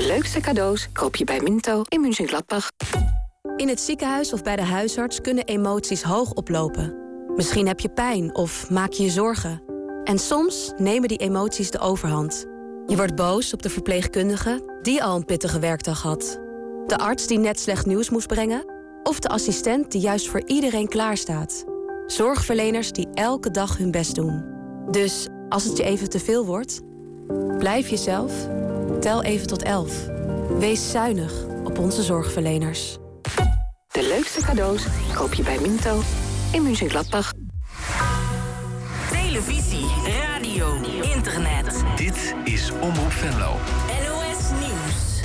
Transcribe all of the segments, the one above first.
leukste cadeaus koop je bij Minto in Mönchengladbach. In het ziekenhuis of bij de huisarts kunnen emoties hoog oplopen. Misschien heb je pijn of maak je je zorgen. En soms nemen die emoties de overhand. Je wordt boos op de verpleegkundige die al een pittige werkdag had. De arts die net slecht nieuws moest brengen. Of de assistent die juist voor iedereen klaarstaat. Zorgverleners die elke dag hun best doen. Dus als het je even te veel wordt, blijf jezelf. Tel even tot 11. Wees zuinig op onze zorgverleners. De leukste cadeaus koop je bij Minto in Mönchengladbach. Televisie, radio, internet. Dit is Omroep Venlo. NOS Nieuws.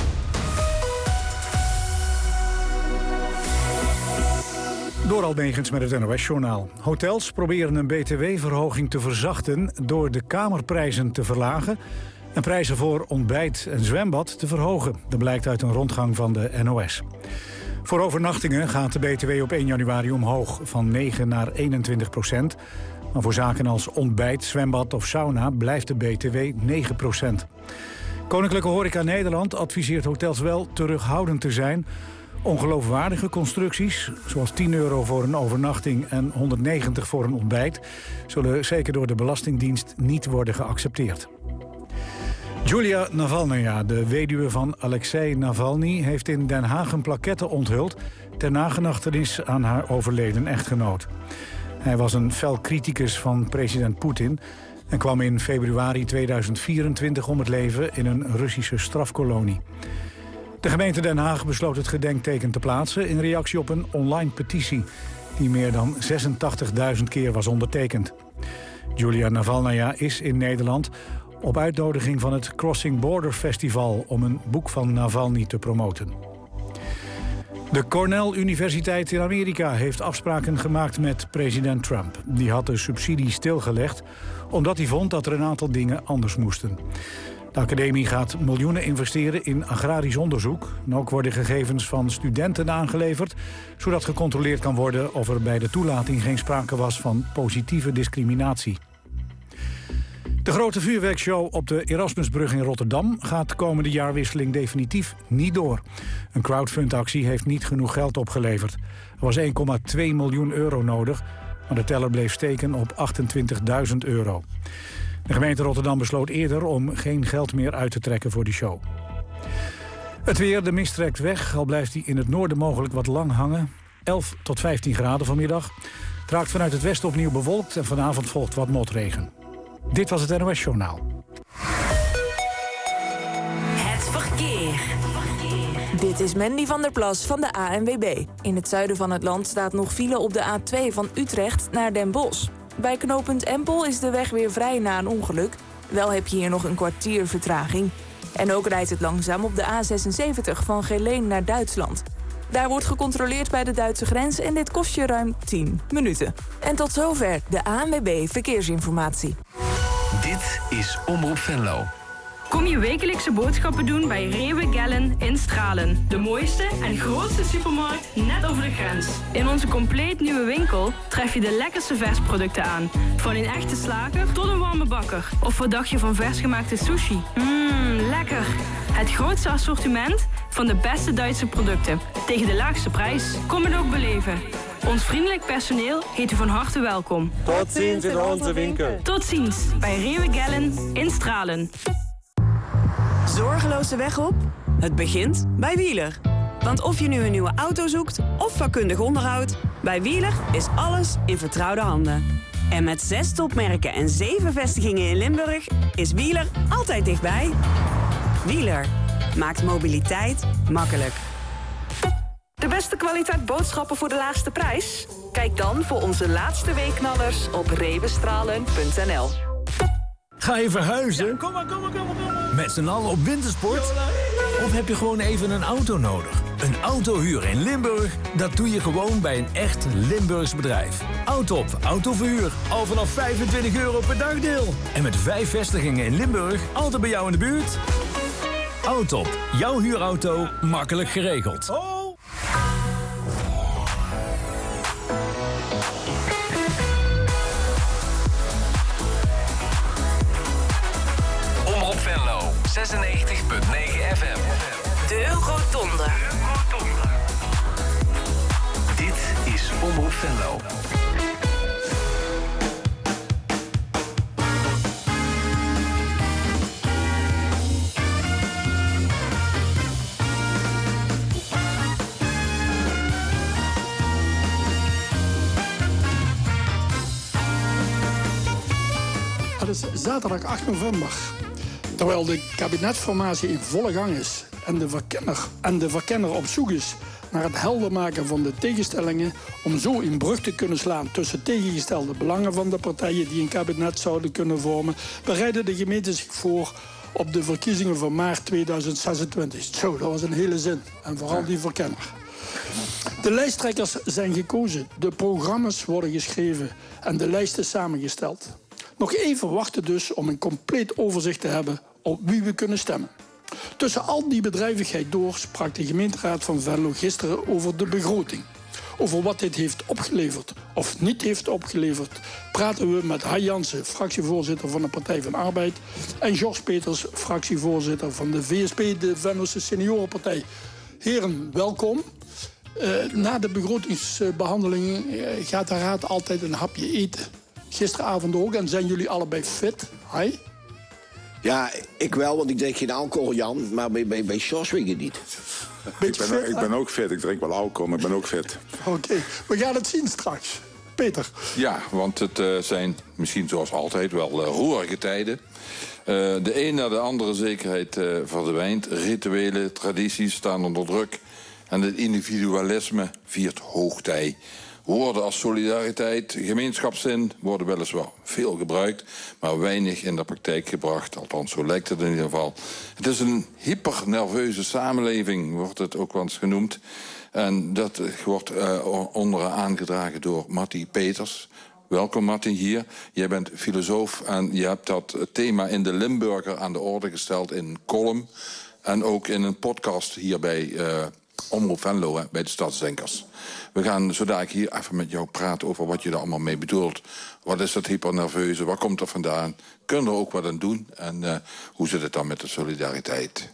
Door Almegens met het NOS-journaal. Hotels proberen een btw-verhoging te verzachten door de kamerprijzen te verlagen en prijzen voor ontbijt en zwembad te verhogen. Dat blijkt uit een rondgang van de NOS. Voor overnachtingen gaat de btw op 1 januari omhoog, van 9 naar 21%. Maar voor zaken als ontbijt, zwembad of sauna blijft de btw 9%. Koninklijke Horeca Nederland adviseert hotels wel terughoudend te zijn. Ongeloofwaardige constructies, zoals €10 voor een overnachting en €190 voor een ontbijt, zullen zeker door de Belastingdienst niet worden geaccepteerd. Julia Navalnaya, de weduwe van Alexei Navalny, heeft in Den Haag een plaquette onthuld ter nagedachtenis aan haar overleden echtgenoot. Hij was een fel criticus van president Poetin en kwam in februari 2024 om het leven in een Russische strafkolonie. De gemeente Den Haag besloot het gedenkteken te plaatsen in reactie op een online petitie die meer dan 86.000 keer was ondertekend. Julia Navalnaya is in Nederland op uitnodiging van het Crossing Border Festival om een boek van Navalny te promoten. De Cornell Universiteit in Amerika heeft afspraken gemaakt met president Trump. Die had de subsidie stilgelegd omdat hij vond dat er een aantal dingen anders moesten. De academie gaat miljoenen investeren in agrarisch onderzoek. En ook worden gegevens van studenten aangeleverd, zodat gecontroleerd kan worden of er bij de toelating geen sprake was van positieve discriminatie. De grote vuurwerkshow op de Erasmusbrug in Rotterdam gaat komende jaarwisseling definitief niet door. Een crowdfundactie heeft niet genoeg geld opgeleverd. Er was €1,2 miljoen nodig, maar de teller bleef steken op €28.000. De gemeente Rotterdam besloot eerder om geen geld meer uit te trekken voor de show. Het weer, de mist trekt weg, al blijft die in het noorden mogelijk wat lang hangen. 11 tot 15 graden vanmiddag. Het raakt vanuit het westen opnieuw bewolkt en vanavond volgt wat motregen. Dit was het NOS-journaal. Het verkeer. Dit is Mandy van der Plas van de ANWB. In het zuiden van het land staat nog file op de A2 van Utrecht naar Den Bosch. Bij knooppunt Empel is de weg weer vrij na een ongeluk. Wel heb je hier nog een kwartier vertraging. En ook rijdt het langzaam op de A76 van Geleen naar Duitsland. Daar wordt gecontroleerd bij de Duitse grens en dit kost je ruim 10 minuten. En tot zover de ANWB Verkeersinformatie. Dit is Omroep Venlo. Kom je wekelijkse boodschappen doen bij Rewe Gellen in Stralen. De mooiste en grootste supermarkt net over de grens. In onze compleet nieuwe winkel tref je de lekkerste versproducten aan. Van een echte slager tot een warme bakker. Of wat dacht je van versgemaakte sushi? Lekker! Het grootste assortiment van de beste Duitse producten. Tegen de laagste prijs. Kom het ook beleven. Ons vriendelijk personeel heet u van harte welkom. Tot ziens in onze winkel. Tot ziens bij Rewe Gellen in Stralen. Zorgeloos de weg op? Het begint bij Wieler. Want of je nu een nieuwe auto zoekt of vakkundig onderhoud, bij Wieler is alles in vertrouwde handen. En met 6 topmerken en 7 vestigingen in Limburg is Wieler altijd dichtbij. Wieler maakt mobiliteit makkelijk. De beste kwaliteit boodschappen voor de laagste prijs? Kijk dan voor onze laatste weekknallers op rewestralen.nl. Ga je verhuizen? Ja, kom maar. Met z'n allen op wintersport? Of heb je gewoon even een auto nodig? Een autohuur in Limburg? Dat doe je gewoon bij een echt Limburgs bedrijf. Autop Autoverhuur. Al vanaf €25 per dagdeel. En met 5 vestigingen in Limburg, altijd bij jou in de buurt. Autop, jouw huurauto, makkelijk geregeld. Omroep Venlo, 96.9 FM. De Rotonde. Dit is Omroep Venlo. Het is zaterdag 8 november. Terwijl de kabinetsformatie in volle gang is en de verkenner op zoek is naar het helder maken van de tegenstellingen om zo een brug te kunnen slaan tussen tegengestelde belangen van de partijen die een kabinet zouden kunnen vormen, bereiden de gemeenten zich voor op de verkiezingen van maart 2026. Zo, dat was een hele zin. En vooral die verkenner. De lijsttrekkers zijn gekozen, de programma's worden geschreven en de lijst is samengesteld. Nog even wachten dus om een compleet overzicht te hebben op wie we kunnen stemmen. Tussen al die bedrijvigheid door sprak de gemeenteraad van Venlo gisteren over de begroting. Over wat dit heeft opgeleverd of niet heeft opgeleverd praten we met Hai Jansen, fractievoorzitter van de Partij van Arbeid, en Jos Peters, fractievoorzitter van de VSP, de Venlose Seniorenpartij. Heren, welkom. Na de begrotingsbehandeling gaat de raad altijd een hapje eten. Gisteravond ook. En zijn jullie allebei fit? Hai? Ja, ik wel, want ik drink geen alcohol, Jan. Maar bij Jos weet ik het niet. Ik ben ook fit. Ik drink wel alcohol, maar ik ben ook fit. Oké, we gaan het zien straks. Peter? Ja, want het zijn misschien zoals altijd wel roerige tijden. De een na de andere zekerheid verdwijnt. Rituelen, tradities staan onder druk. En het individualisme viert hoogtij. Woorden als solidariteit, gemeenschapszin worden weliswaar veel gebruikt, maar weinig in de praktijk gebracht. Althans, zo lijkt het in ieder geval. Het is een hypernerveuze samenleving, wordt het ook wel eens genoemd. En dat wordt onderaan aangedragen door Matti Peters. Welkom, Matti, hier. Jij bent filosoof en je hebt dat thema in de Limburger aan de orde gesteld in een column. En ook in een podcast hier bij Omroep Venlo, bij de Stadsdenkers. We gaan zo dadelijk hier even met jou praten over wat je er allemaal mee bedoelt. Wat is dat hypernerveuze? Waar komt dat vandaan? Kunnen we er ook wat aan doen? En hoe zit het dan met de solidariteit?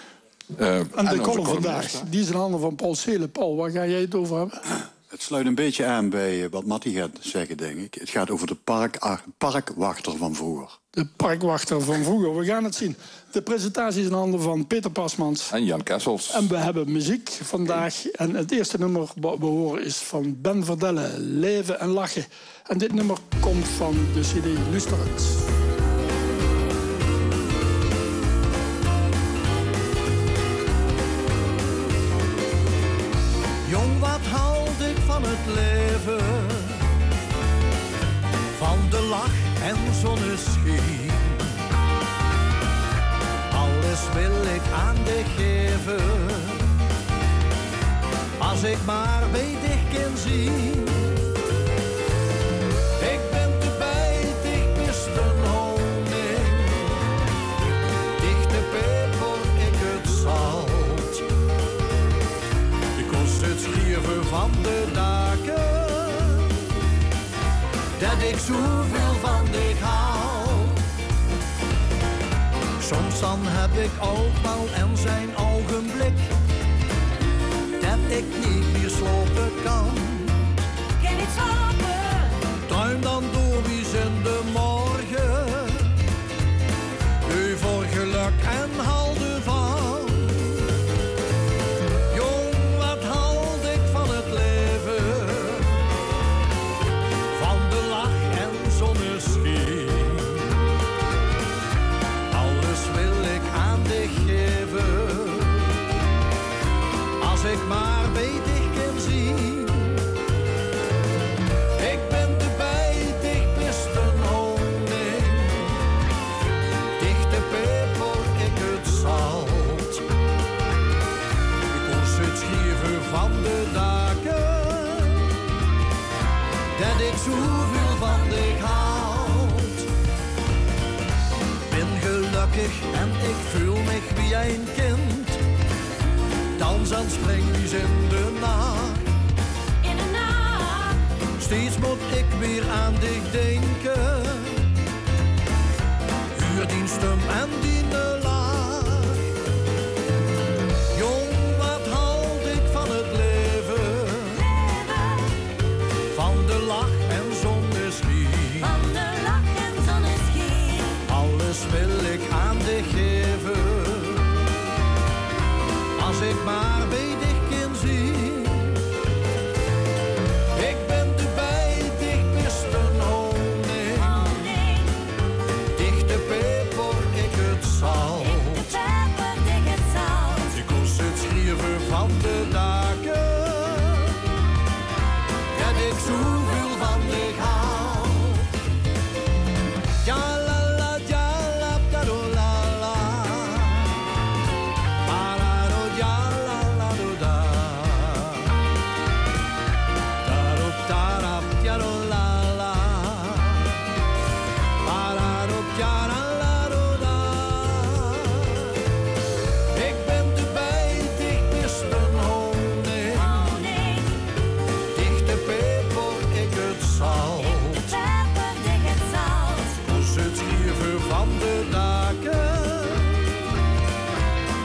En de column vandaag, die is in handen van Paul Seelen. Paul, waar ga jij het over hebben? Het sluit een beetje aan bij wat Matti gaat zeggen, denk ik. Het gaat over de parkwachter van vroeger. De parkwachter van vroeger, we gaan het zien. De presentatie is in handen van Peter Pasmans. En Jan Kessels. En we hebben muziek vandaag. En het eerste nummer we horen is van Ben Verdelle, Leven en Lachen. En dit nummer komt van de CD Lusterend. Jong, wat houd ik van het leven, van de lach en zonneschijn. Alles wil ik aan dich geven, als ik maar bij dich kan zien. Ik ben te bij, dich bist een honing, dich de peper, ik het zout. Ik kost het schieven van de daken, dat ik zoveel van dich hou. Soms dan heb ik ook wel en zijn ogenblik, dat ik niet meer slapen kan. Kan ik slapen? Druim dan door wie in de morgen, u voor geluk en houden van. Jong, wat houd ik van het leven, van de lach en zonneschijn. Alles wil ik aan dich geven, als ik maar bij dich kan zien. Ik ben te bij, dich bist een honing, dich de peper, ik het zout. Ik koos het schieven van de daken, dat ik zoveel van dich houd. Ben gelukkig en ik voel me wie een kind, dans aan springwies in de nacht. In de nacht. Steeds moet ik weer aan dich denken, huur die stem en die lach.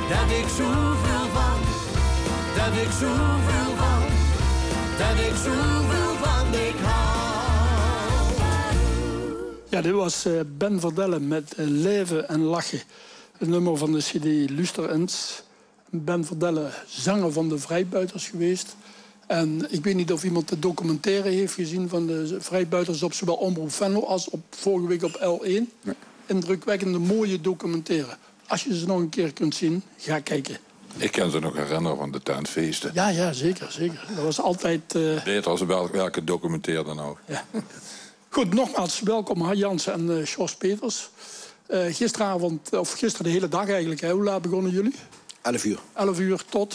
dat ik zoveel van, dat ik zoveel van, dat ik zoveel van dik hou. Ja, dit was Ben Verdellen met Leven en Lachen. Het nummer van de CD Luster Ends. Ben Verdellen, zanger van de Vrijbuiters geweest. En ik weet niet of iemand de documentaire heeft gezien van de Vrijbuiters op zowel Omroep Venlo als op vorige week op L1. Nee. Indrukwekkende, mooie documentaire. Als je ze nog een keer kunt zien, ga kijken. Ik kan ze nog herinneren van de tuinfeesten. Ja, zeker, zeker. Dat was altijd... Beter als welke documentaire dan ook. Ja. Goed, nogmaals welkom Har Jansen en Sjors Peters. Gisteravond, of gisteren de hele dag eigenlijk, hè? Hoe laat begonnen jullie? 11 uur. 11 uur tot?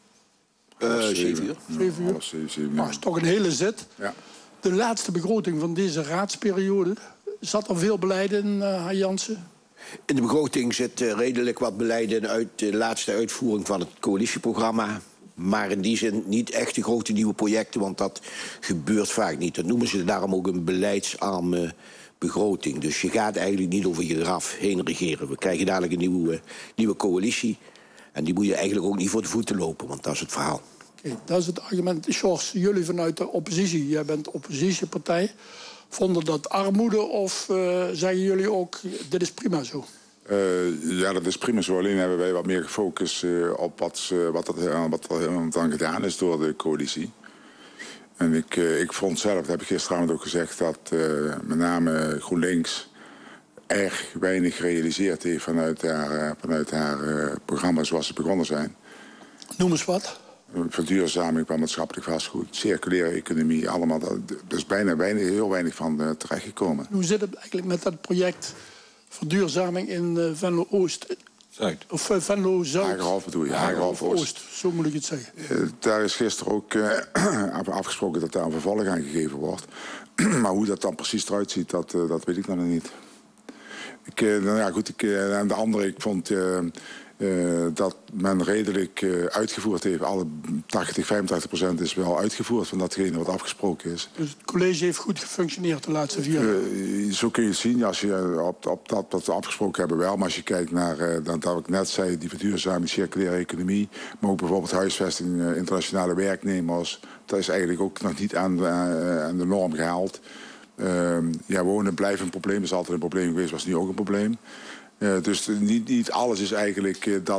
7 uur. 7 uur. 7 is toch een hele zit. Ja. De laatste begroting van deze raadsperiode. Zat er veel beleid in, Har Jansen? In de begroting zit redelijk wat beleid in uit de laatste uitvoering van het coalitieprogramma. Maar in die zin niet echt de grote nieuwe projecten, want dat gebeurt vaak niet. Dat noemen ze daarom ook een beleidsarme begroting. Dus je gaat eigenlijk niet over je graf heen regeren. We krijgen dadelijk een nieuwe coalitie. En die moet je eigenlijk ook niet voor de voeten lopen, want dat is het verhaal. Okay, dat is het argument. Sjors, jullie vanuit de oppositie, jij bent oppositiepartij, vonden dat armoede of zeggen jullie ook, dit is prima zo? Ja, dat is prima zo. Alleen hebben wij wat meer gefocust op wat er dan gedaan is door de coalitie. En ik vond zelf, dat heb ik gisteravond ook gezegd, dat met name GroenLinks erg weinig gerealiseerd heeft vanuit haar programma zoals ze begonnen zijn. Noem eens wat. Verduurzaming van maatschappelijk vastgoed, circulaire economie, allemaal. Er is heel weinig van terechtgekomen. Hoe zit het eigenlijk met dat project verduurzaming in Venlo-Oost? Zuid. Of Venlo-Zuid? Hagerhof bedoel je, Hagerhof-Oost. Zo moet ik het zeggen. Daar is gisteren ook afgesproken dat daar een vervolg aan gegeven wordt. Maar hoe dat dan precies eruit ziet, dat weet ik nog niet. En de andere, ik vond dat men redelijk uitgevoerd heeft. Alle 85% is wel uitgevoerd van datgene wat afgesproken is. Dus het college heeft goed gefunctioneerd de laatste 4 jaar? Zo kun je het zien, als je op dat wat we afgesproken hebben wel. Maar als je kijkt naar, dat ik net zei, die verduurzaming, circulaire economie, maar ook bijvoorbeeld huisvesting, internationale werknemers, dat is eigenlijk ook nog niet aan de norm gehaald. Wonen blijft een probleem, is altijd een probleem geweest, was nu ook een probleem. Dus niet alles is eigenlijk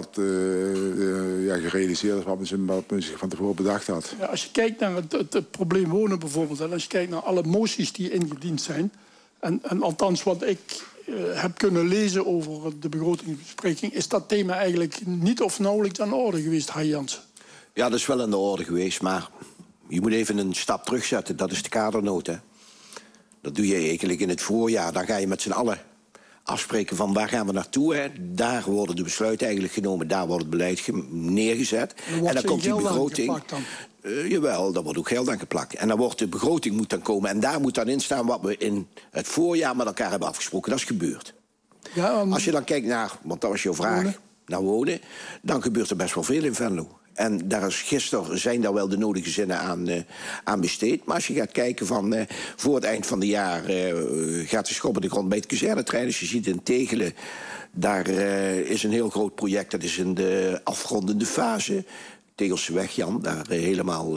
gerealiseerd is wat men zich van tevoren bedacht had. Ja, als je kijkt naar het probleem wonen bijvoorbeeld, en als je kijkt naar alle moties die ingediend zijn, en althans wat ik heb kunnen lezen over de begrotingsbespreking, is dat thema eigenlijk niet of nauwelijks aan de orde geweest, Har Jansen? Ja, dat is wel aan de orde geweest, maar je moet even een stap terugzetten. Dat is de kadernota. Hè? Dat doe je eigenlijk in het voorjaar. Dan ga je met z'n allen afspreken van waar gaan we naartoe. Hè? Daar worden de besluiten eigenlijk genomen. Daar wordt het beleid neergezet. En dan komt die begroting. Jawel, daar wordt ook geld aan geplakt. En dan wordt de begroting moet dan komen. En daar moet dan in staan wat we in het voorjaar met elkaar hebben afgesproken. Dat is gebeurd. Ja, als je dan kijkt naar, want dat was jouw vraag, naar wonen, dan gebeurt er best wel veel in Venlo. En gisteren zijn daar wel de nodige zinnen aan besteed. Maar als je gaat kijken van voor het eind van het jaar gaat de schop in de grond bij het kazernetrein. Dus je ziet in Tegelen, daar is een heel groot project. Dat is in de afrondende fase. Tegelseweg, Jan, daar helemaal...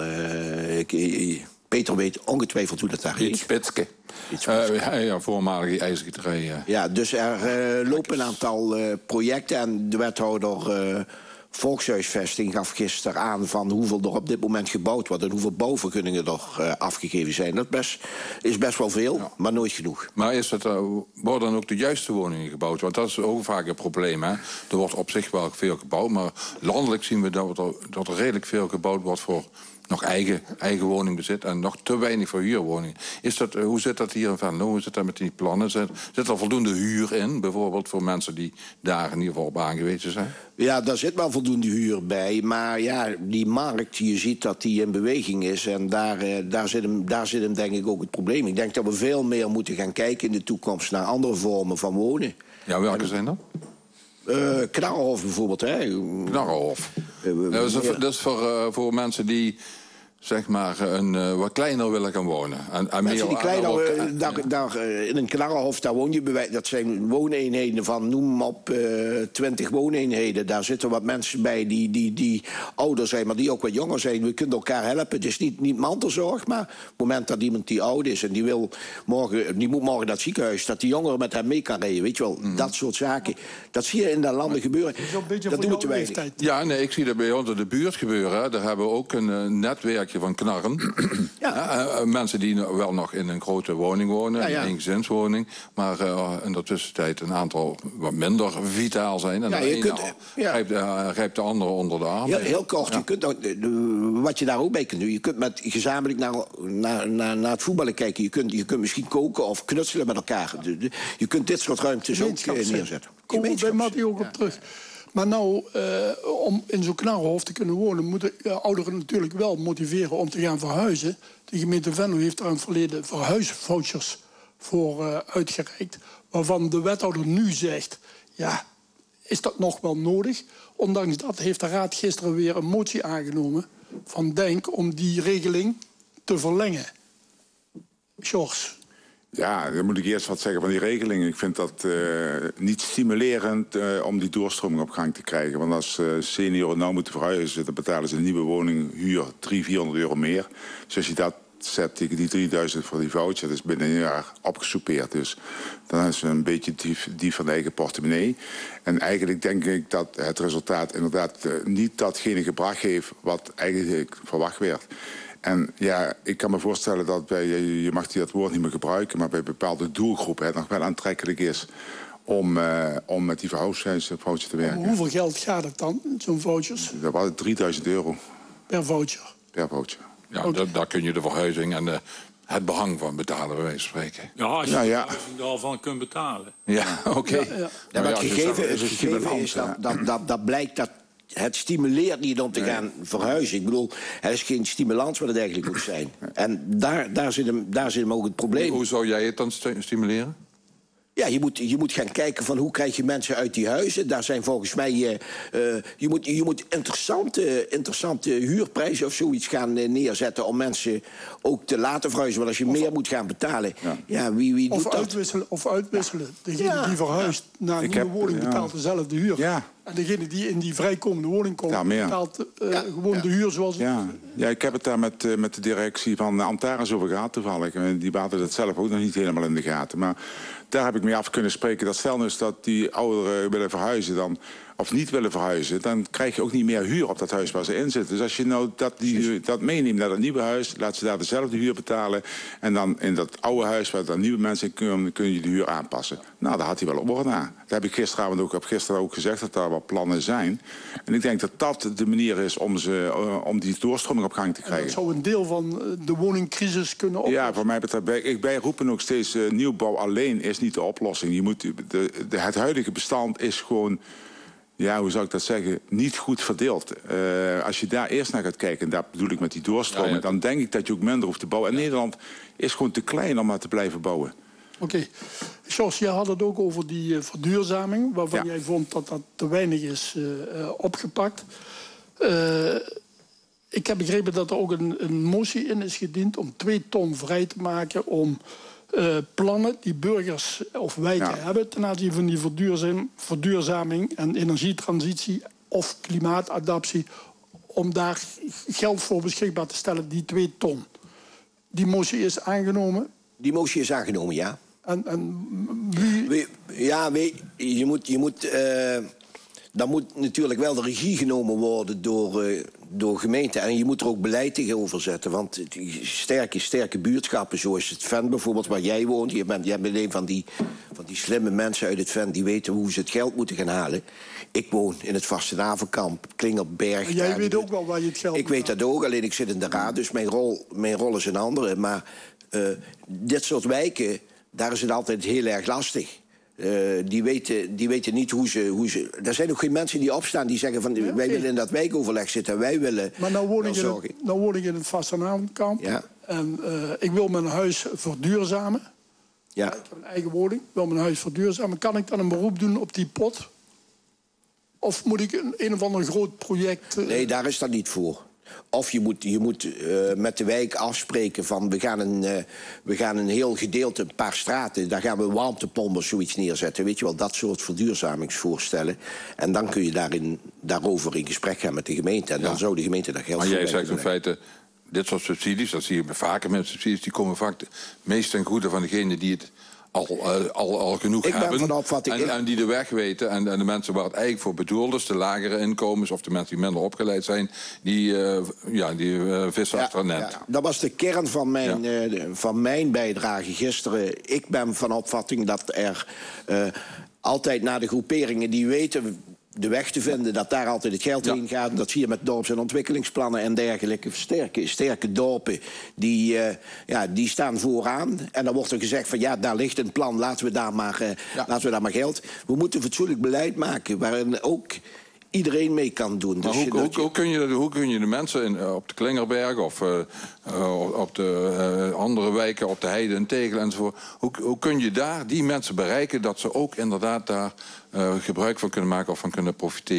Peter weet ongetwijfeld hoe dat daar heet. Spitske. Voormalige ijzergieterij. Ja, dus er lopen een aantal projecten. En de wethouder Volkshuisvesting gaf gisteren aan van hoeveel er op dit moment gebouwd wordt en hoeveel bouwvergunningen er afgegeven zijn. Dat is best wel veel, maar nooit genoeg. Maar worden dan ook de juiste woningen gebouwd? Want dat is ook vaak een probleem. Hè? Er wordt op zich wel veel gebouwd, maar landelijk zien we dat er redelijk veel gebouwd wordt voor nog eigen woningbezit en nog te weinig voor huurwoningen. Hoe zit dat hier in Venlo? Hoe zit dat met die plannen? Zit er voldoende huur in, bijvoorbeeld voor mensen die daar in ieder geval op aangewezen zijn? Ja, daar zit wel voldoende huur bij. Maar ja, die markt, je ziet dat die in beweging is. En daar zit hem denk ik ook het probleem. Ik denk dat we veel meer moeten gaan kijken in de toekomst naar andere vormen van wonen. Ja, welke zijn dat? Knarrenhof bijvoorbeeld. Hè. Knarrenhof. Dat is voor mensen die zeg maar wat kleiner willen gaan wonen. En mensen die kleiner, daar in een knarrenhof, daar woon je dat zijn wooneenheden van, noem op, 20 wooneenheden. Daar zitten wat mensen bij die ouder zijn, maar die ook wat jonger zijn. We kunnen elkaar helpen. Het is niet mantelzorg, maar op het moment dat iemand die oud is en die moet morgen naar het ziekenhuis, dat die jongere met hem mee kan rijden, weet je wel. Dat soort zaken. Dat zie je in de landen gebeuren. Dat doen we te weinig. Ja, nee, ik zie dat bij ons in de buurt gebeuren. Hè. Daar hebben we ook een netwerkje van knarren. Mensen die wel nog in een grote woning wonen, een gezinswoning, maar in de tussentijd een aantal wat minder vitaal zijn. En grijpt de andere onder de arm. Heel kort, je kunt wat je daar ook bij kunt doen, je kunt met gezamenlijk naar het voetballen kijken. Je kunt misschien koken of knutselen met elkaar. Je kunt dit soort ruimtes ook neerzetten. Komen we bij Mattie ook op terug. Maar nou, om in zo'n knarrenhof te kunnen wonen, moeten ouderen natuurlijk wel motiveren om te gaan verhuizen. De gemeente Venlo heeft daar in het verleden verhuisvouchers voor uitgereikt. Waarvan de wethouder nu zegt, ja, is dat nog wel nodig? Ondanks dat heeft de raad gisteren weer een motie aangenomen van Denk om die regeling te verlengen. George. Ja, dan moet ik eerst wat zeggen van die regeling. Ik vind dat niet stimulerend om die doorstroming op gang te krijgen. Want als senioren nou moeten verhuizen, dan betalen ze een nieuwe woning huur 300-400 euro meer. Dus als je dat zet tegen die 3000 voor die voucher, dat is binnen een jaar opgesoupeerd. Dus dan is het een beetje dief van de eigen portemonnee. En eigenlijk denk ik dat het resultaat inderdaad niet datgene gebracht heeft wat eigenlijk verwacht werd. En ja, ik kan me voorstellen dat je mag dat woord niet meer gebruiken, maar bij bepaalde doelgroepen het nog wel aantrekkelijk is om met die verhuisvoucher te werken. Hoeveel geld gaat het dan, zo'n vouchers? Dat was 3000 euro. Per voucher? Per voucher. Ja, daar kun je de verhuizing en het behang van betalen, bij wijze van spreken. Ja, als je de verhuizing er al van kunt betalen. Ja, oké. Maar het gegeven is dat blijkt dat het stimuleert niet om te gaan verhuizen. Ik bedoel, het is geen stimulans wat het eigenlijk moet zijn. En daar zit hem ook het probleem. Hoe zou jij het dan stimuleren? Ja, je moet gaan kijken van hoe krijg je mensen uit die huizen. Daar zijn volgens mij... je moet interessante huurprijzen of zoiets gaan neerzetten om mensen ook te laten verhuizen. Want als je meer moet gaan betalen, wie doet dat? Of uitwisselen. Degene die verhuist naar een nieuwe woning betaalt dezelfde huur. Ja. En degene die in die vrijkomende woning komt, betaalt gewoon de huur zoals het... Ja, ik heb het daar met de directie van Antares over gehad toevallig. Die hadden het zelf ook nog niet helemaal in de gaten. Maar daar heb ik mee af kunnen spreken dat stel dus dat die ouderen willen verhuizen of niet willen verhuizen, dan krijg je ook niet meer huur op dat huis waar ze in zitten. Dus als je nou dat meeneemt naar dat nieuwe huis, laat ze daar dezelfde huur betalen. En dan in dat oude huis waar dan nieuwe mensen in kunnen, kun je de huur aanpassen. Nou, daar had hij wel op orde aan. Dat heb ik gisteren ook gezegd dat daar wat plannen zijn. En ik denk dat dat de manier is om die doorstroming op gang te krijgen. En dat zou een deel van de woningcrisis kunnen oplossen. Ja, voor mij betreft, wij roepen ook steeds nieuwbouw alleen is niet de oplossing. Het huidige bestand is gewoon, ja, hoe zou ik dat zeggen, niet goed verdeeld. Als je daar eerst naar gaat kijken, en daar bedoel ik met die doorstroming, dan denk ik dat je ook minder hoeft te bouwen. En Nederland is gewoon te klein om maar te blijven bouwen. Oké. Jos, jij had het ook over die verduurzaming, waarvan jij vond dat dat te weinig is opgepakt. Ik heb begrepen dat er ook een motie in is gediend om 2 ton vrij te maken om plannen die burgers of wijken hebben ten aanzien van die verduurzaming en energietransitie of klimaatadaptie, om daar geld voor beschikbaar te stellen, die 2 ton. Die motie is aangenomen? Die motie is aangenomen, ja. En wie... Dan moet natuurlijk wel de regie genomen worden door gemeenten. En je moet er ook beleid tegenover zetten. Want sterke buurtschappen, zoals het Ven bijvoorbeeld, waar jij woont. Je bent een van die slimme mensen uit het Ven die weten hoe ze het geld moeten gaan halen. Ik woon in het Vastenhavenkamp, Klingelberg. En jij weet ook wel waar je het geld Ik weet dat ook, alleen ik zit in de raad, dus mijn rol is een andere. Maar dit soort wijken, daar is het altijd heel erg lastig. Die weten niet hoe ze... Er zijn ook geen mensen die opstaan die zeggen van... wij willen in dat wijkoverleg zitten en wij willen... Maar nou woon ik in het Vastenhavenkamp. Ja. En ik wil mijn huis verduurzamen. Ja. Ik heb een eigen woning, ik wil mijn huis verduurzamen. Kan ik dan een beroep doen op die pot? Of moet ik een of ander groot project... Nee, daar is dat niet voor. Of je moet met de wijk afspreken van... we gaan een heel gedeelte, een paar straten... daar gaan we warmtepompen of zoiets neerzetten. Weet je wel, dat soort verduurzamingsvoorstellen. En dan kun je daarover in gesprek gaan met de gemeente. En dan zou de gemeente daar geld voor Maar jij zegt in feite... dit soort subsidies, dat zie je vaker met subsidies... die komen vaak meest ten goede van degene die het al genoeg hebben. En die de weg weten. En de mensen waar het eigenlijk voor bedoeld is... de lagere inkomens of de mensen die minder opgeleid zijn... die vissen achter een net. Ja, dat was de kern van mijn bijdrage gisteren. Ik ben van opvatting dat er altijd naar de groeperingen die weten... de weg te vinden, dat daar altijd het geld heen gaat. Dat zie je met dorps- en ontwikkelingsplannen en dergelijke. Sterke dorpen, die staan vooraan. En dan wordt er gezegd van daar ligt een plan, laten we daar maar geld. We moeten fatsoenlijk beleid maken, waarin ook iedereen mee kan doen. Maar dus hoe kun je de mensen op de Klingerberg of op de andere wijken, op de Heide en Tegel enzovoort... Hoe kun je daar die mensen bereiken dat ze ook inderdaad daar gebruik van kunnen maken of van kunnen profiteren?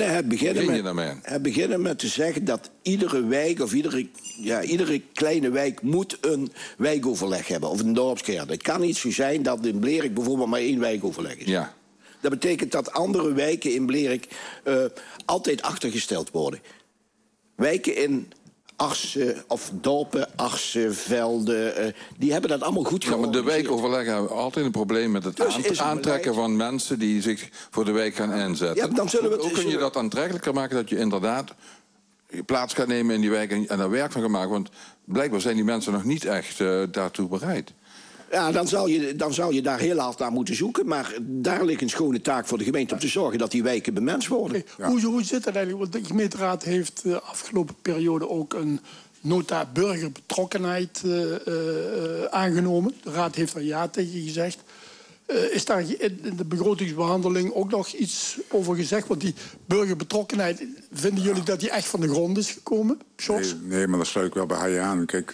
Het beginnen met te zeggen dat iedere wijk of iedere kleine wijk moet een wijkoverleg hebben. Of een dorpskern. Het kan niet zo zijn dat in Blerik bijvoorbeeld maar 1 wijkoverleg is. Ja. Dat betekent dat andere wijken in Blerik altijd achtergesteld worden. Wijken in Arsen of dorpen, Arsen, Velden, die hebben dat allemaal goed gedaan. Maar de wijkoverleggen hebben altijd een probleem met het aantrekken van mensen die zich voor de wijk gaan inzetten. Ja, dan hoe kun je dat aantrekkelijker maken dat je inderdaad plaats gaat nemen in die wijk en daar werk van gaat maken? Want blijkbaar zijn die mensen nog niet echt daartoe bereid. Ja, dan zal je daar heel hard naar moeten zoeken. Maar daar ligt een schone taak voor de gemeente om te zorgen dat die wijken bemenst worden. Ja. Hoe zit het eigenlijk? Want de gemeenteraad heeft de afgelopen periode ook een nota burgerbetrokkenheid aangenomen. De raad heeft er ja tegen gezegd. Is daar in de begrotingsbehandeling ook nog iets over gezegd? Want die burgerbetrokkenheid, vinden jullie dat die echt van de grond is gekomen? Nee, maar dat sluit ik wel bij je aan. Kijk,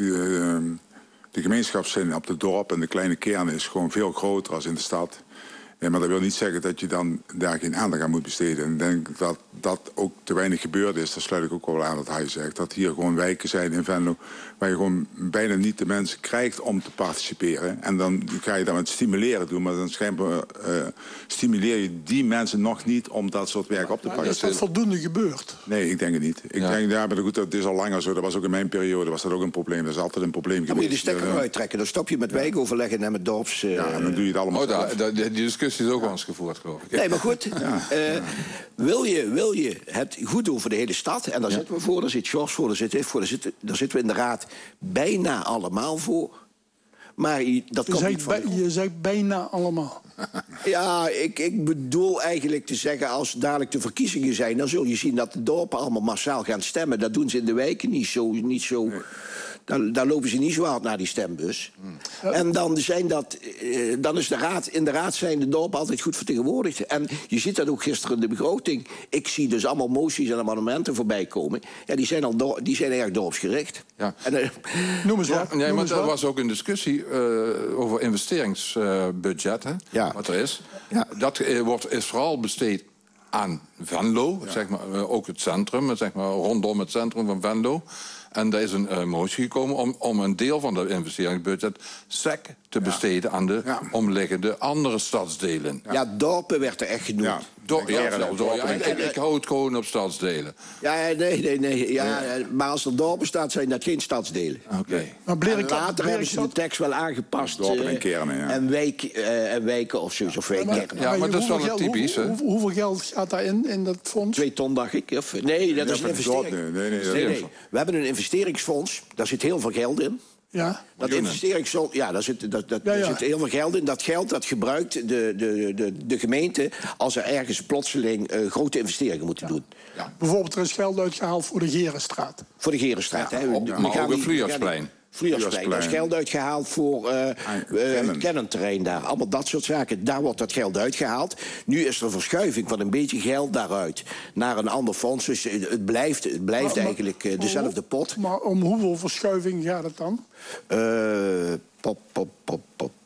de gemeenschapszin op het dorp en de kleine kern is gewoon veel groter als in de stad. Ja, maar dat wil niet zeggen dat je dan daar geen aandacht aan moet besteden. En ik denk dat dat ook te weinig gebeurd is. Dat sluit ik ook wel aan wat hij zegt. Dat hier gewoon wijken zijn in Venlo waar je gewoon bijna niet de mensen krijgt om te participeren. En dan ga je dat met stimuleren doen. Maar dan stimuleer je die mensen nog niet om dat soort werk op te pakken. Is dat voldoende gebeurd? Nee, ik denk het niet. Ik denk, maar goed, dat is al langer zo. Dat was ook in mijn periode was dat ook een probleem. Dat is altijd een probleem geweest. Dan moet je de stekker uittrekken. Dan stop je met wijkoverleggen en met dorps... en dan doe je het allemaal die discussie is ook al eens gevoerd, geloof ik. Nee, maar goed. Wil je het goed doen voor de hele stad... en daar zitten we voor, daar zit George voor, daar zitten we in de raad bijna allemaal voor... Maar dat komt niet van de grond. Je zegt bijna allemaal. Ja, ik bedoel eigenlijk te zeggen... als dadelijk de verkiezingen zijn... dan zul je zien dat de dorpen allemaal massaal gaan stemmen. Dat doen ze in de wijken niet zo. Nee. Daar lopen ze niet zo hard naar die stembus. En dan is in de raad zijn de dorpen altijd goed vertegenwoordigd. En je ziet dat ook gisteren in de begroting. Ik zie dus allemaal moties en amendementen voorbij komen. Ja, die zijn erg dorpsgericht. Ja. Noem eens wat. Nee, maar er was ook een discussie over investeringsbudget. Wat er is. Ja. Dat is vooral besteed aan Venlo. Zeg maar, ook het centrum, zeg maar, rondom het centrum van Venlo. En er is een motie gekomen om een deel van dat investeringsbudget SEC te besteden aan de omliggende andere stadsdelen. Ja, dorpen werd er echt genoemd. Ik hou het gewoon op stadsdelen. Nee. Ja, maar als er dorpen staat, zijn dat geen stadsdelen. Okay. Maar later hebben ze de tekst wel aangepast. Dorpen en kernen, en wijken of zoiets. Of wijkkernen. Ja, maar dat is wel typisch. Hoeveel geld gaat daarin, in dat fonds? 2 ton, dacht ik. Nee, dat is een investering. Nee. We hebben een investeringsfonds. Daar zit heel veel geld in. Ja. Dat investeringsfonds, daar zit heel veel geld in. Dat geld dat gebruikt de gemeente als er ergens plotseling grote investeringen moeten doen. Ja. Bijvoorbeeld er is geld uitgehaald voor de Gerenstraat. Voor de Gerenstraat, maar ook het Vliegersplein. Er is geld uitgehaald voor het kennenterrein daar. Allemaal dat soort zaken. Daar wordt dat geld uitgehaald. Nu is er een verschuiving van een beetje geld daaruit naar een ander fonds. Dus het blijft eigenlijk dezelfde pot. Maar om hoeveel verschuiving gaat het dan?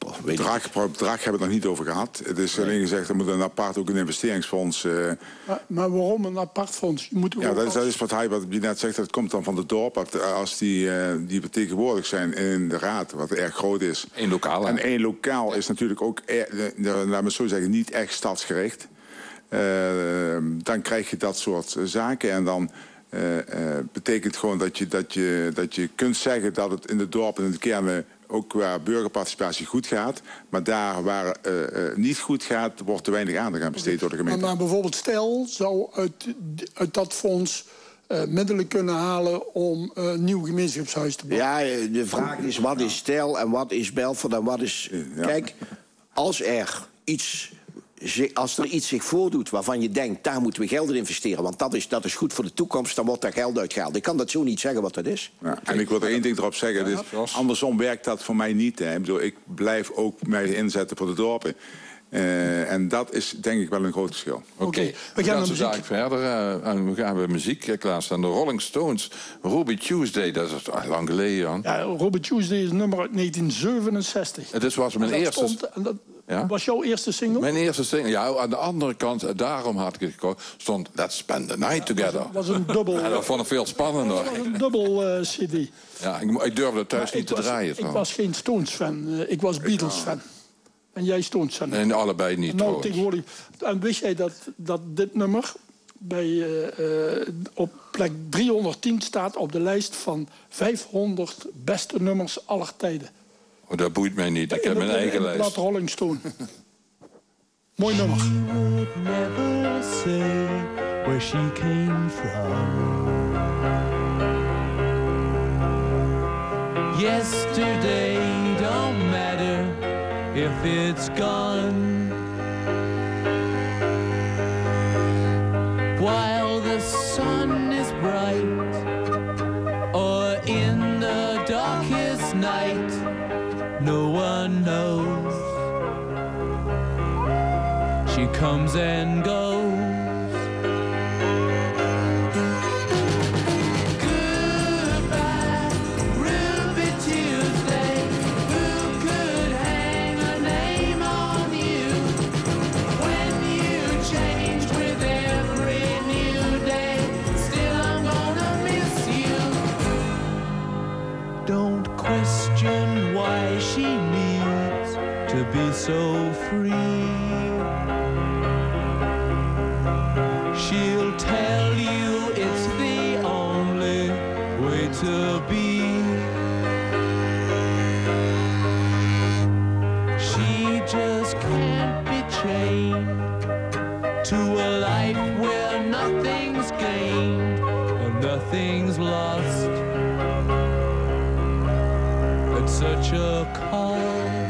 Bedrag hebben we het nog niet over gehad. Het is alleen gezegd, er moet een apart ook een investeringsfonds... Maar waarom een apart fonds? Dat is wat je net zegt, dat komt dan van de dorp. Als die vertegenwoordigd zijn in de raad, wat erg groot is. Eén lokaal. En één lokaal is natuurlijk ook, laten we het zo zeggen, niet echt stadsgericht. Dan krijg je dat soort zaken en dan... betekent gewoon dat je kunt zeggen dat het in de dorpen en in de kernen ook qua burgerparticipatie goed gaat. Maar daar waar het niet goed gaat, wordt te weinig aandacht aan besteed door de gemeente. Maar bijvoorbeeld Stijl zou uit dat fonds middelen kunnen halen om een nieuw gemeenschapshuis te bouwen. Ja, de vraag is wat is Stijl en wat is Belfort en wat is... Ja. Kijk, als er iets zich voordoet waarvan je denkt, daar moeten we geld in investeren, want dat is goed voor de toekomst, dan wordt daar geld uitgehaald. Ik kan dat zo niet zeggen wat dat is. Ja, en ik wil er één ding erop zeggen. Andersom werkt dat voor mij niet. Hè. Ik blijf ook mij inzetten voor de dorpen. En dat is denk ik wel een groot verschil. Oké, we gaan zo dadelijk verder. En we gaan bij muziek klaarstaan. De Rolling Stones, Ruby Tuesday, dat is lang geleden, Jan. Ja, Ruby Tuesday is nummer uit 1967. Het was mijn eerste... Ja? Was jouw eerste single? Mijn eerste single, ja. Aan de andere kant, daarom had ik het gekozen, stond Let's Spend the Night Together. Dat was een dubbel... En dat vond ik veel spannender. Dat was een dubbel cd. Ja, ik durfde het thuis niet te draaien. Ik was geen Stones-fan. Ik was Beatles-fan. En jij Stones-fan. Nee, allebei niet, nou, tegenwoordig. En wist jij dat dit nummer op plek 310 staat op de lijst van 500 beste nummers aller tijden? Oh, dat boeit mij niet. Ik heb mijn eigen lijst. Laat Rolling Stone. Mooi nummer. She would never say where she came from. Yesterday don't matter if it's gone. While the sun is bright or in the darkest night, no one knows. She comes and goes. Goodbye, Ruby Tuesday. Who could hang a name on you when you change with every new day? Still, I'm gonna miss you. Don't question why she needs to be so free. She'll tell you it's the only way to be. She just can't be chained to a life where nothing's gained or nothing's lost at such a cost.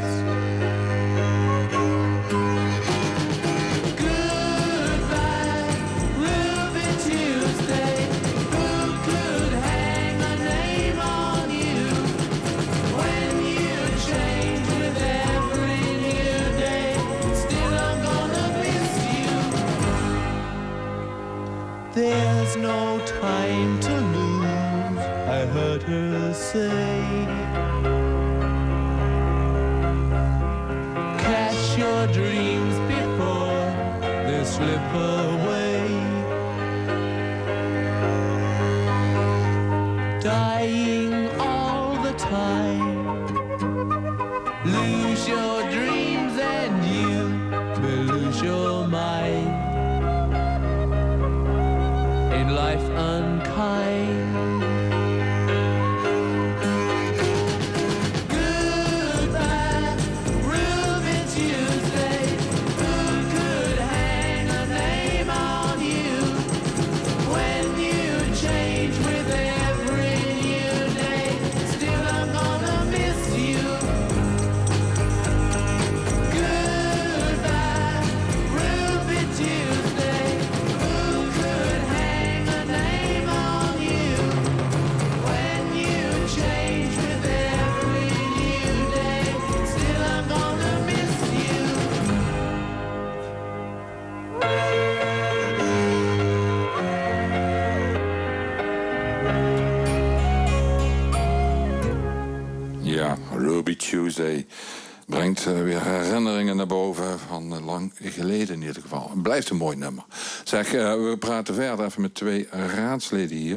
There's no time to lose, I heard her say. Catch your dreams before they slip away. Dying all the time. Lose your dreams and you will lose your mind. Life unkind. Goodbye, Ruby Tuesday. Who could hang a name on you when you change with every new day? Still, I'm gonna miss you. Goodbye, Ruby Tuesday. Who could hang a name on you when you change with every new day? Still, I'm gonna miss you. Ja, Ruby Tuesday. Brengt weer herinneringen naar boven van lang geleden in ieder geval. Het blijft een mooi nummer. Zeg, we praten verder even met 2 raadsleden hier.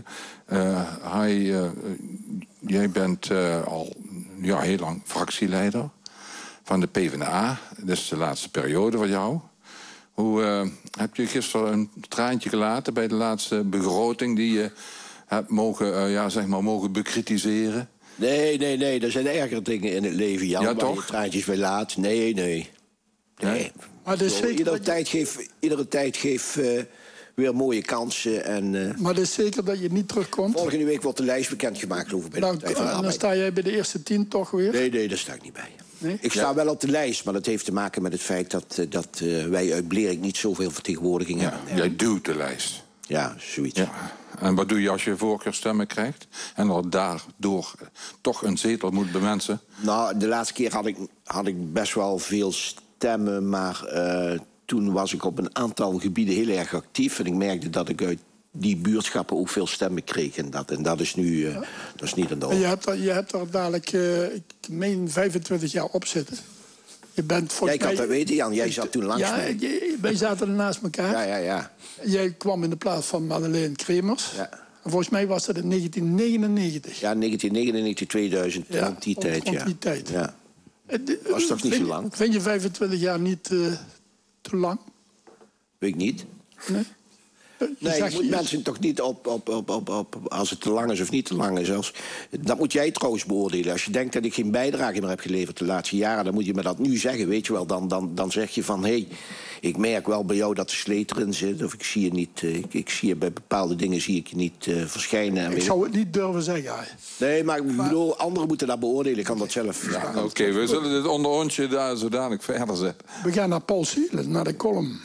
Jij bent al heel lang fractieleider van de PvdA. Dit is de laatste periode voor jou. Hoe heb je gisteren een traantje gelaten bij de laatste begroting die je hebt mogen bekritiseren? Nee. Er zijn erger dingen in het leven, Jan. Ja, waar toch? je traantjes bij laat. Nee. Maar dus Iedere tijd geeft weer mooie kansen. En, maar het is zeker dat je niet terugkomt? Volgende week wordt de lijst bekendgemaakt over bij de Partij van de Arbeid. Dan sta jij bij de eerste 10 toch weer? Nee, daar sta ik niet bij. Nee? Ik sta wel op de lijst, maar dat heeft te maken met het feit dat wij uit Blerik niet zoveel vertegenwoordiging hebben. Jij duwt de lijst. Ja, zoiets. Ja. En wat doe je als je voorkeurstemmen krijgt? En er daardoor toch een zetel moet bemensen? Nou, de laatste keer had ik best wel veel stemmen, maar toen was ik op een aantal gebieden heel erg actief. En ik merkte dat ik uit die buurtschappen ook veel stemmen kreeg. En dat is nu dat is niet aan de orde. Je hebt er dadelijk, ik meen, 25 jaar op zitten. Je bent Jij kan dat weten, Jan. Jij zat toen langs mij. Wij zaten er naast elkaar. Ja. Jij kwam in de plaats van Madeleine Kremers. Ja. Volgens mij was dat in 1999. Ja, 1999, 2000, rond die tijd, ja. Die tijd. Ja. Was toch niet zo lang? Vind je 25 jaar niet te lang? Weet ik niet. Nee? Nee, je moet mensen toch niet op als het te lang is of niet te lang is. Dat moet jij trouwens beoordelen. Als je denkt dat ik geen bijdrage meer heb geleverd de laatste jaren, dan moet je me dat nu zeggen, weet je wel. Dan zeg je van, hé, ik merk wel bij jou dat de sleet erin zit. Of ik zie je niet, ik zie je bij bepaalde dingen zie ik je niet verschijnen. Ik zou het niet durven zeggen. Nee, maar ik bedoel, anderen moeten dat beoordelen. Ik kan dat zelf. Ja, Oké, we zullen dit onder onsje daar zodanig verder zetten. We gaan naar Paul Zielen, naar de column.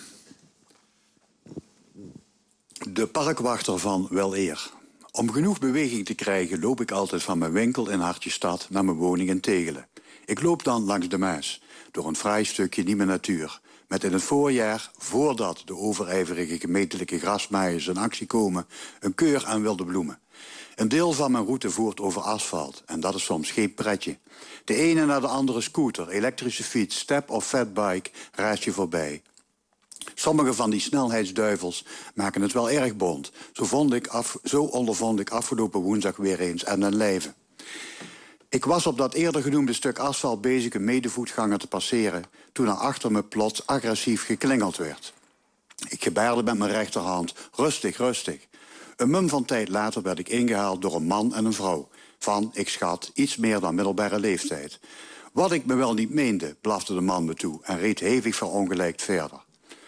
De parkwachter van Weleer. Om genoeg beweging te krijgen loop ik altijd van mijn winkel in Hartjestad naar mijn woning in Tegelen. Ik loop dan langs de Maas, door een fraai stukje nieuwe natuur. Met in het voorjaar, voordat de overijverige gemeentelijke grasmaaiers in actie komen, een keur aan wilde bloemen. Een deel van mijn route voert over asfalt en dat is soms geen pretje. De ene na de andere scooter, elektrische fiets, step of fatbike raast je voorbij. Sommige van die snelheidsduivels maken het wel erg bont. Zo ondervond ik afgelopen woensdag weer eens aan den lijve. Ik was op dat eerder genoemde stuk asfalt bezig een medevoetganger te passeren, toen er achter me plots agressief geklingeld werd. Ik gebaarde met mijn rechterhand, rustig, rustig. Een mum van tijd later werd ik ingehaald door een man en een vrouw. Van, ik schat, iets meer dan middelbare leeftijd. Wat ik me wel niet meende, blafte de man me toe en reed hevig verongelijkt verder.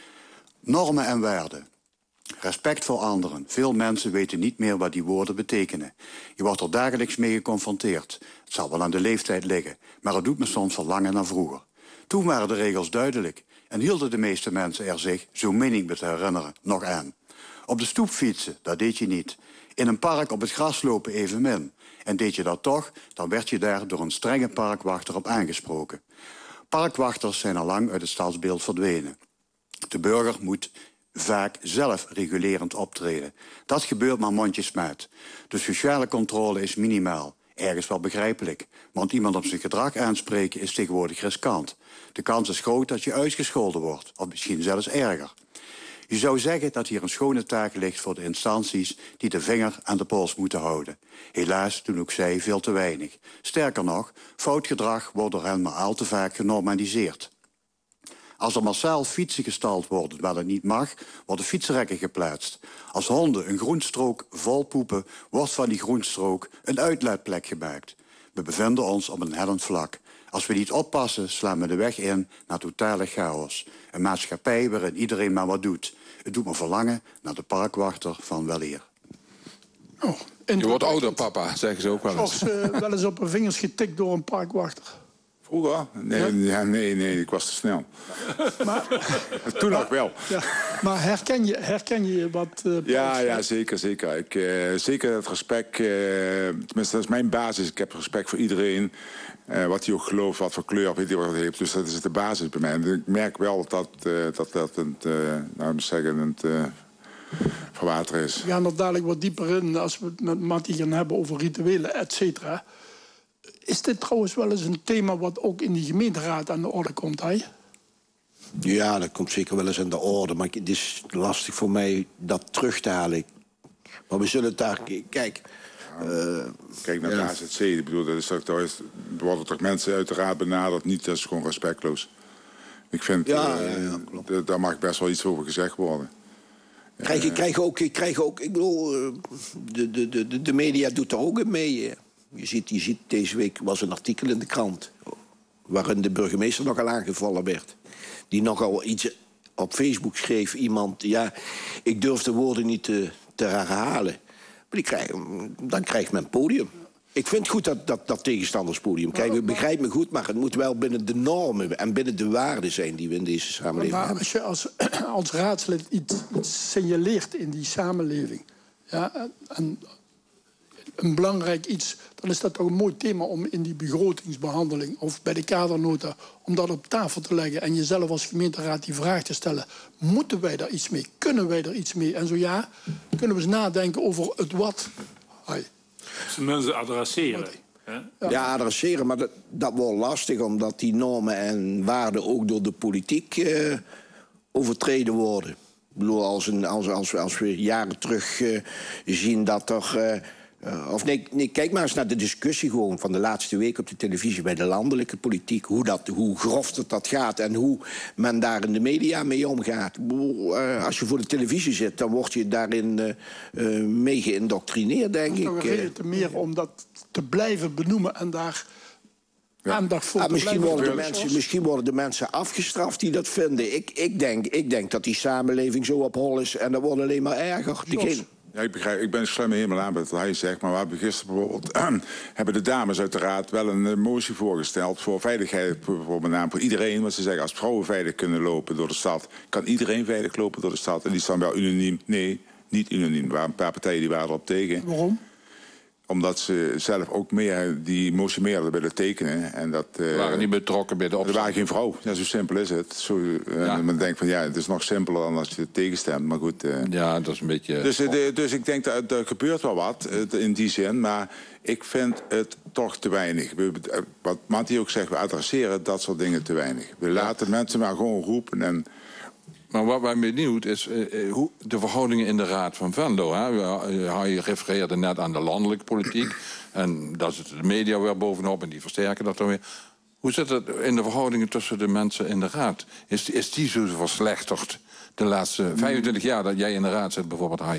Normen en waarden. Respect voor anderen. Veel mensen weten niet meer wat die woorden betekenen. Je wordt er dagelijks mee geconfronteerd. Het zal wel aan de leeftijd liggen, maar het doet me soms verlangen naar vroeger. Toen waren de regels duidelijk en hielden de meeste mensen er zich, zo meen ik me te herinneren, nog aan. Op de stoep fietsen, dat deed je niet. In een park op het gras lopen evenmin. En deed je dat toch, dan werd je daar door een strenge parkwachter op aangesproken. Parkwachters zijn al lang uit het stadsbeeld verdwenen. De burger moet vaak zelf regulerend optreden. Dat gebeurt maar mondjesmaat. De sociale controle is minimaal. Ergens wel begrijpelijk. Want iemand op zijn gedrag aanspreken is tegenwoordig riskant. De kans is groot dat je uitgescholden wordt. Of misschien zelfs erger. Je zou zeggen dat hier een schone taak ligt voor de instanties die de vinger aan de pols moeten houden. Helaas doen ook zij veel te weinig. Sterker nog, fout gedrag wordt door hen maar al te vaak genormaliseerd. Als er massaal fietsen gestald worden waar dat niet mag, worden fietsrekken geplaatst. Als honden een groenstrook vol poepen, wordt van die groenstrook een uitlaatplek gemaakt. We bevinden ons op een hellend vlak. Als we niet oppassen, slaan we de weg in naar totale chaos. Een maatschappij waarin iedereen maar wat doet. Het doet me verlangen naar de parkwachter van Weleer. Oh, je wordt ouder, papa, zeggen ze ook wel eens. Of wel eens op hun vingers getikt door een parkwachter. Vroeger? Nee, ik was te snel. Maar, toen ook wel. Ja, maar herken je wat... Ja, zeker. Zeker het respect. Tenminste, dat is mijn basis. Ik heb respect voor iedereen. Wat hij ook gelooft, wat voor kleur of weet je wat hij heeft. Dus dat is de basis bij mij. En ik merk wel dat verwateren is. We gaan er dadelijk wat dieper in als we het met Mattie gaan hebben over rituelen, et cetera. Is dit trouwens wel eens een thema wat ook in die gemeenteraad aan de orde komt, hè? Ja, dat komt zeker wel eens aan de orde. Maar het is lastig voor mij dat terug te halen. Maar we zullen het daar... Kijk naar de AZC. Ik bedoel, er worden toch mensen uit de raad benaderd. Niet, dat is gewoon respectloos. Ik vind, daar mag best wel iets over gezegd worden. Ik krijg ook... Ik bedoel, de media doet er ook in mee. Je ziet, deze week was een artikel in de krant... waarin de burgemeester nogal aangevallen werd. Die nogal iets op Facebook schreef. Iemand, ja, ik durf de woorden niet te herhalen. Maar dan krijgt men podium. Ik vind het goed dat tegenstanderspodium krijgen. Begrijp me goed, maar het moet wel binnen de normen... en binnen de waarden zijn die we in deze samenleving hebben. Als je als raadslid iets signaleert in die samenleving... Ja, en een belangrijk iets, dan is dat toch een mooi thema... om in die begrotingsbehandeling of bij de kadernota... om dat op tafel te leggen en jezelf als gemeenteraad die vraag te stellen... moeten wij daar iets mee? Kunnen wij er iets mee? En zo ja, kunnen we eens nadenken over het wat. Ze mensen adresseren. Ja, adresseren, maar dat wordt lastig... omdat die normen en waarden ook door de politiek overtreden worden. Ik bedoel, als we jaren terug zien dat er... kijk maar eens naar de discussie gewoon van de laatste week op de televisie... bij de landelijke politiek, hoe grof dat gaat... en hoe men daar in de media mee omgaat. Als je voor de televisie zit, dan word je daarin mee geïndoctrineerd, denk ik. Nog een reden te meer om dat te blijven benoemen en daar... aandacht voor misschien worden de mensen afgestraft die dat vinden. Ik denk dat die samenleving zo op hol is... en dat wordt alleen maar erger. Ja, ik begrijp. Ik ben slim helemaal aan met wat hij zegt. Maar we hebben gisteren bijvoorbeeld... hebben de dames uit de raad wel een motie voorgesteld... voor veiligheid voor iedereen. Want ze zeggen, als vrouwen veilig kunnen lopen door de stad... kan iedereen veilig lopen door de stad. En die staan wel unaniem. Nee, niet unaniem. Er waren een paar partijen die waren erop tegen. Waarom? Omdat ze zelf ook die motie meer hadden willen tekenen. En dat, waren niet betrokken bij de opstand. Er waren geen vrouw. Ja, zo simpel is het. Men denkt van, het is nog simpeler dan als je het tegenstemt. Maar goed. Ja, dat is een beetje... Dus ik denk dat er gebeurt wel wat in die zin. Maar ik vind het toch te weinig. Wat Matti ook zegt, we adresseren dat soort dingen te weinig. We laten mensen maar gewoon roepen en... Maar wat mij benieuwd is hoe de verhoudingen in de Raad van Venlo. Hij refereerde net aan de landelijke politiek. En daar zitten de media weer bovenop en die versterken dat dan weer. Hoe zit het in de verhoudingen tussen de mensen in de Raad? Is die zo verslechterd de laatste 25 jaar dat jij in de Raad zit, bijvoorbeeld, Hai?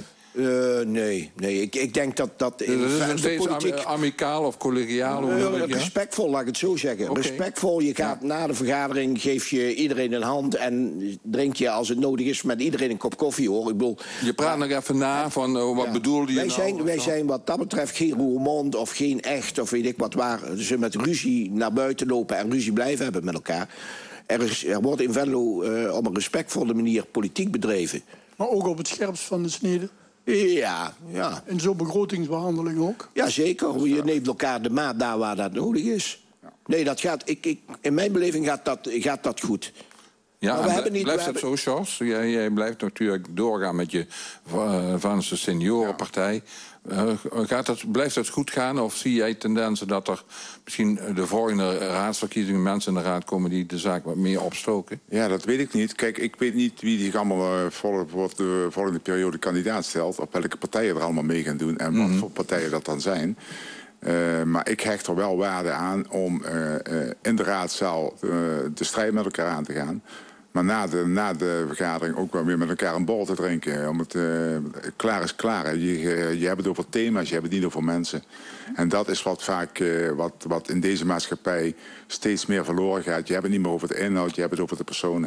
Nee. Ik denk dat in dus de steeds politiek... amicaal of collegiaal? Respectvol, laat ik het zo zeggen. Okay. Respectvol, je gaat na de vergadering... geef je iedereen een hand en drink je als het nodig is... met iedereen een kop koffie, hoor. Ik bedoel, je praat nog even na van wat bedoelde je wij zijn wat dat betreft geen roermond of geen echt... of weet ik wat waar ze met ruzie naar buiten lopen... en ruzie blijven hebben met elkaar. Er wordt in Venlo op een respectvolle manier politiek bedreven. Maar ook op het scherpst van de snede? Ja. En zo'n begrotingsbehandeling ook? Ja, zeker. Je neemt elkaar de maat daar waar dat nodig is. Nee, dat gaat... in mijn beleving gaat dat goed. Ja, blijft het zo, Charles? Jij blijft natuurlijk doorgaan met je Vaanse seniorenpartij. Blijft het goed gaan? Of zie jij tendensen dat er misschien de volgende raadsverkiezingen... mensen in de raad komen die de zaak wat meer opstoken? Ja, dat weet ik niet. Kijk, ik weet niet wie die allemaal voor de volgende periode kandidaat stelt... of welke partijen er allemaal mee gaan doen en wat voor partijen dat dan zijn... maar ik hecht er wel waarde aan om in de raadzaal de strijd met elkaar aan te gaan... Maar na de vergadering ook wel weer met elkaar een borrel te drinken. Om het klaar is klaar. Je hebt het over thema's, je hebt het niet over mensen. En dat is wat vaak wat in deze maatschappij steeds meer verloren gaat. Je hebt het niet meer over de inhoud, je hebt het over de personen.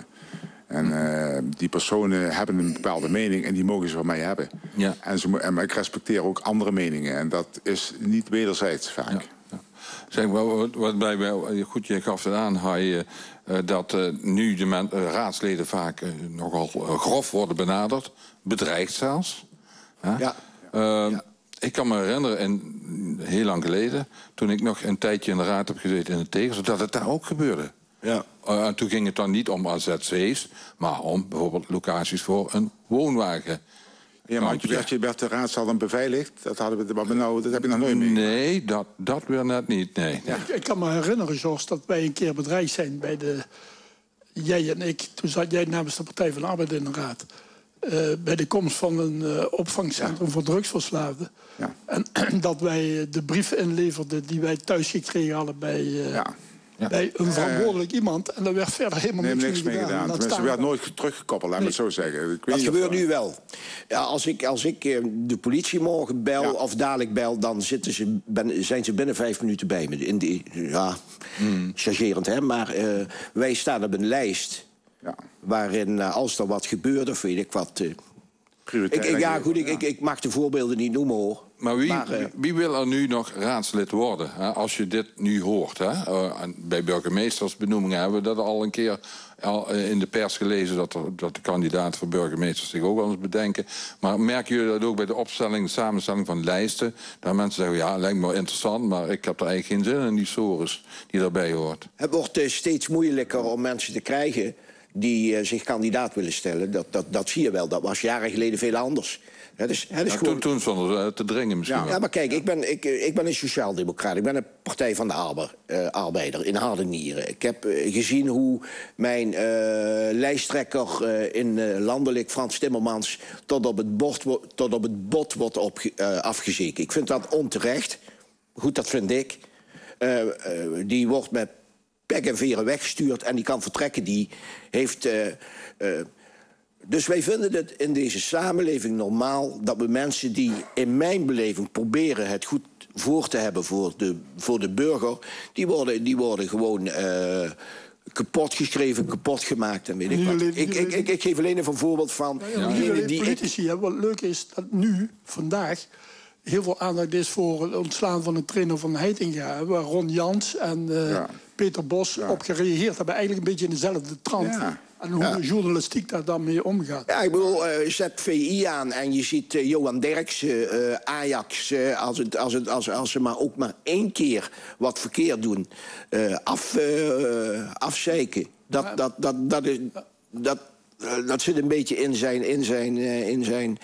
En die personen hebben een bepaalde mening en die mogen ze van mij hebben. Ja. Maar ik respecteer ook andere meningen. En dat is niet wederzijds vaak. Ja. Zeg, wat bij goed, je gaf het aan, Hai, dat nu de raadsleden vaak nogal grof worden benaderd. Bedreigd zelfs. Ik kan me herinneren, heel lang geleden... toen ik nog een tijdje in de raad heb gezeten in de Tegels... dat het daar ook gebeurde. Ja. En toen ging het dan niet om AZC's... maar om bijvoorbeeld locaties voor een woonwagen. Ja, maar je werd de raadzaal dan beveiligd? Dat heb je nog nooit meegemaakt. Nee, dat weer net niet, nee. Ja. Ik kan me herinneren, George, dat wij een keer bedreigd zijn bij jij en ik. Toen zat jij namens de Partij van de Arbeid in de raad. Bij de komst van een opvangcentrum voor drugsverslaafden. Ja. En dat wij de brief inleverden die wij thuis gekregen hadden bij een verantwoordelijk iemand. En daar werd verder helemaal niks mee gedaan. Tenminste, werd nooit teruggekoppeld, laat me het zo zeggen. Dat gebeurt nu wel. Ja, als ik de politie morgen bel of dadelijk bel, dan zijn ze binnen 5 minuten bij me. Chargerend, hè? Maar wij staan op een lijst waarin als er wat gebeurt of weet ik wat... Ik mag de voorbeelden niet noemen, hoor. Maar wie wil er nu nog raadslid worden? Hè? Als je dit nu hoort. Hè? Bij burgemeestersbenoemingen hebben we dat al een keer in de pers gelezen... dat de kandidaten voor burgemeesters zich ook wel eens bedenken. Maar merken jullie dat ook bij de samenstelling van lijsten? Dat mensen zeggen, ja, lijkt me wel interessant... maar ik heb er eigenlijk geen zin in, die sores die daarbij hoort. Het wordt steeds moeilijker om mensen te krijgen... die zich kandidaat willen stellen. Dat zie je wel. Dat was jaren geleden veel anders. Toen zonder te dringen misschien wel. Ja, maar kijk, ik ben een sociaaldemocraat. Ik ben een Partij van de Arbeider in harde nieren. Ik heb gezien hoe mijn lijsttrekker in landelijk, Frans Timmermans... tot op het bot wordt afgezeken. Ik vind dat onterecht. Goed, dat vind ik. Die wordt met pek en veren weggestuurd en die kan vertrekken. Die heeft... Dus wij vinden het in deze samenleving normaal... dat we mensen die in mijn beleving proberen het goed voor te hebben voor de burger... die worden gewoon kapot geschreven, kapot gemaakt en weet ik wat. Ik geef alleen even een voorbeeld van... politici, wat leuk is dat nu, vandaag... heel veel aandacht is voor het ontslaan van een trainer van Heitinga... waar Ron Jans en Peter Bos op gereageerd hebben. Eigenlijk een beetje in dezelfde trant. Ja. En hoe journalistiek daar dan mee omgaat. Ja, ik bedoel, zet VI aan en je ziet Johan Derksen, Ajax... als ze maar ook maar 1 keer wat verkeerd doen, afzeiken. Dat zit een beetje in zijn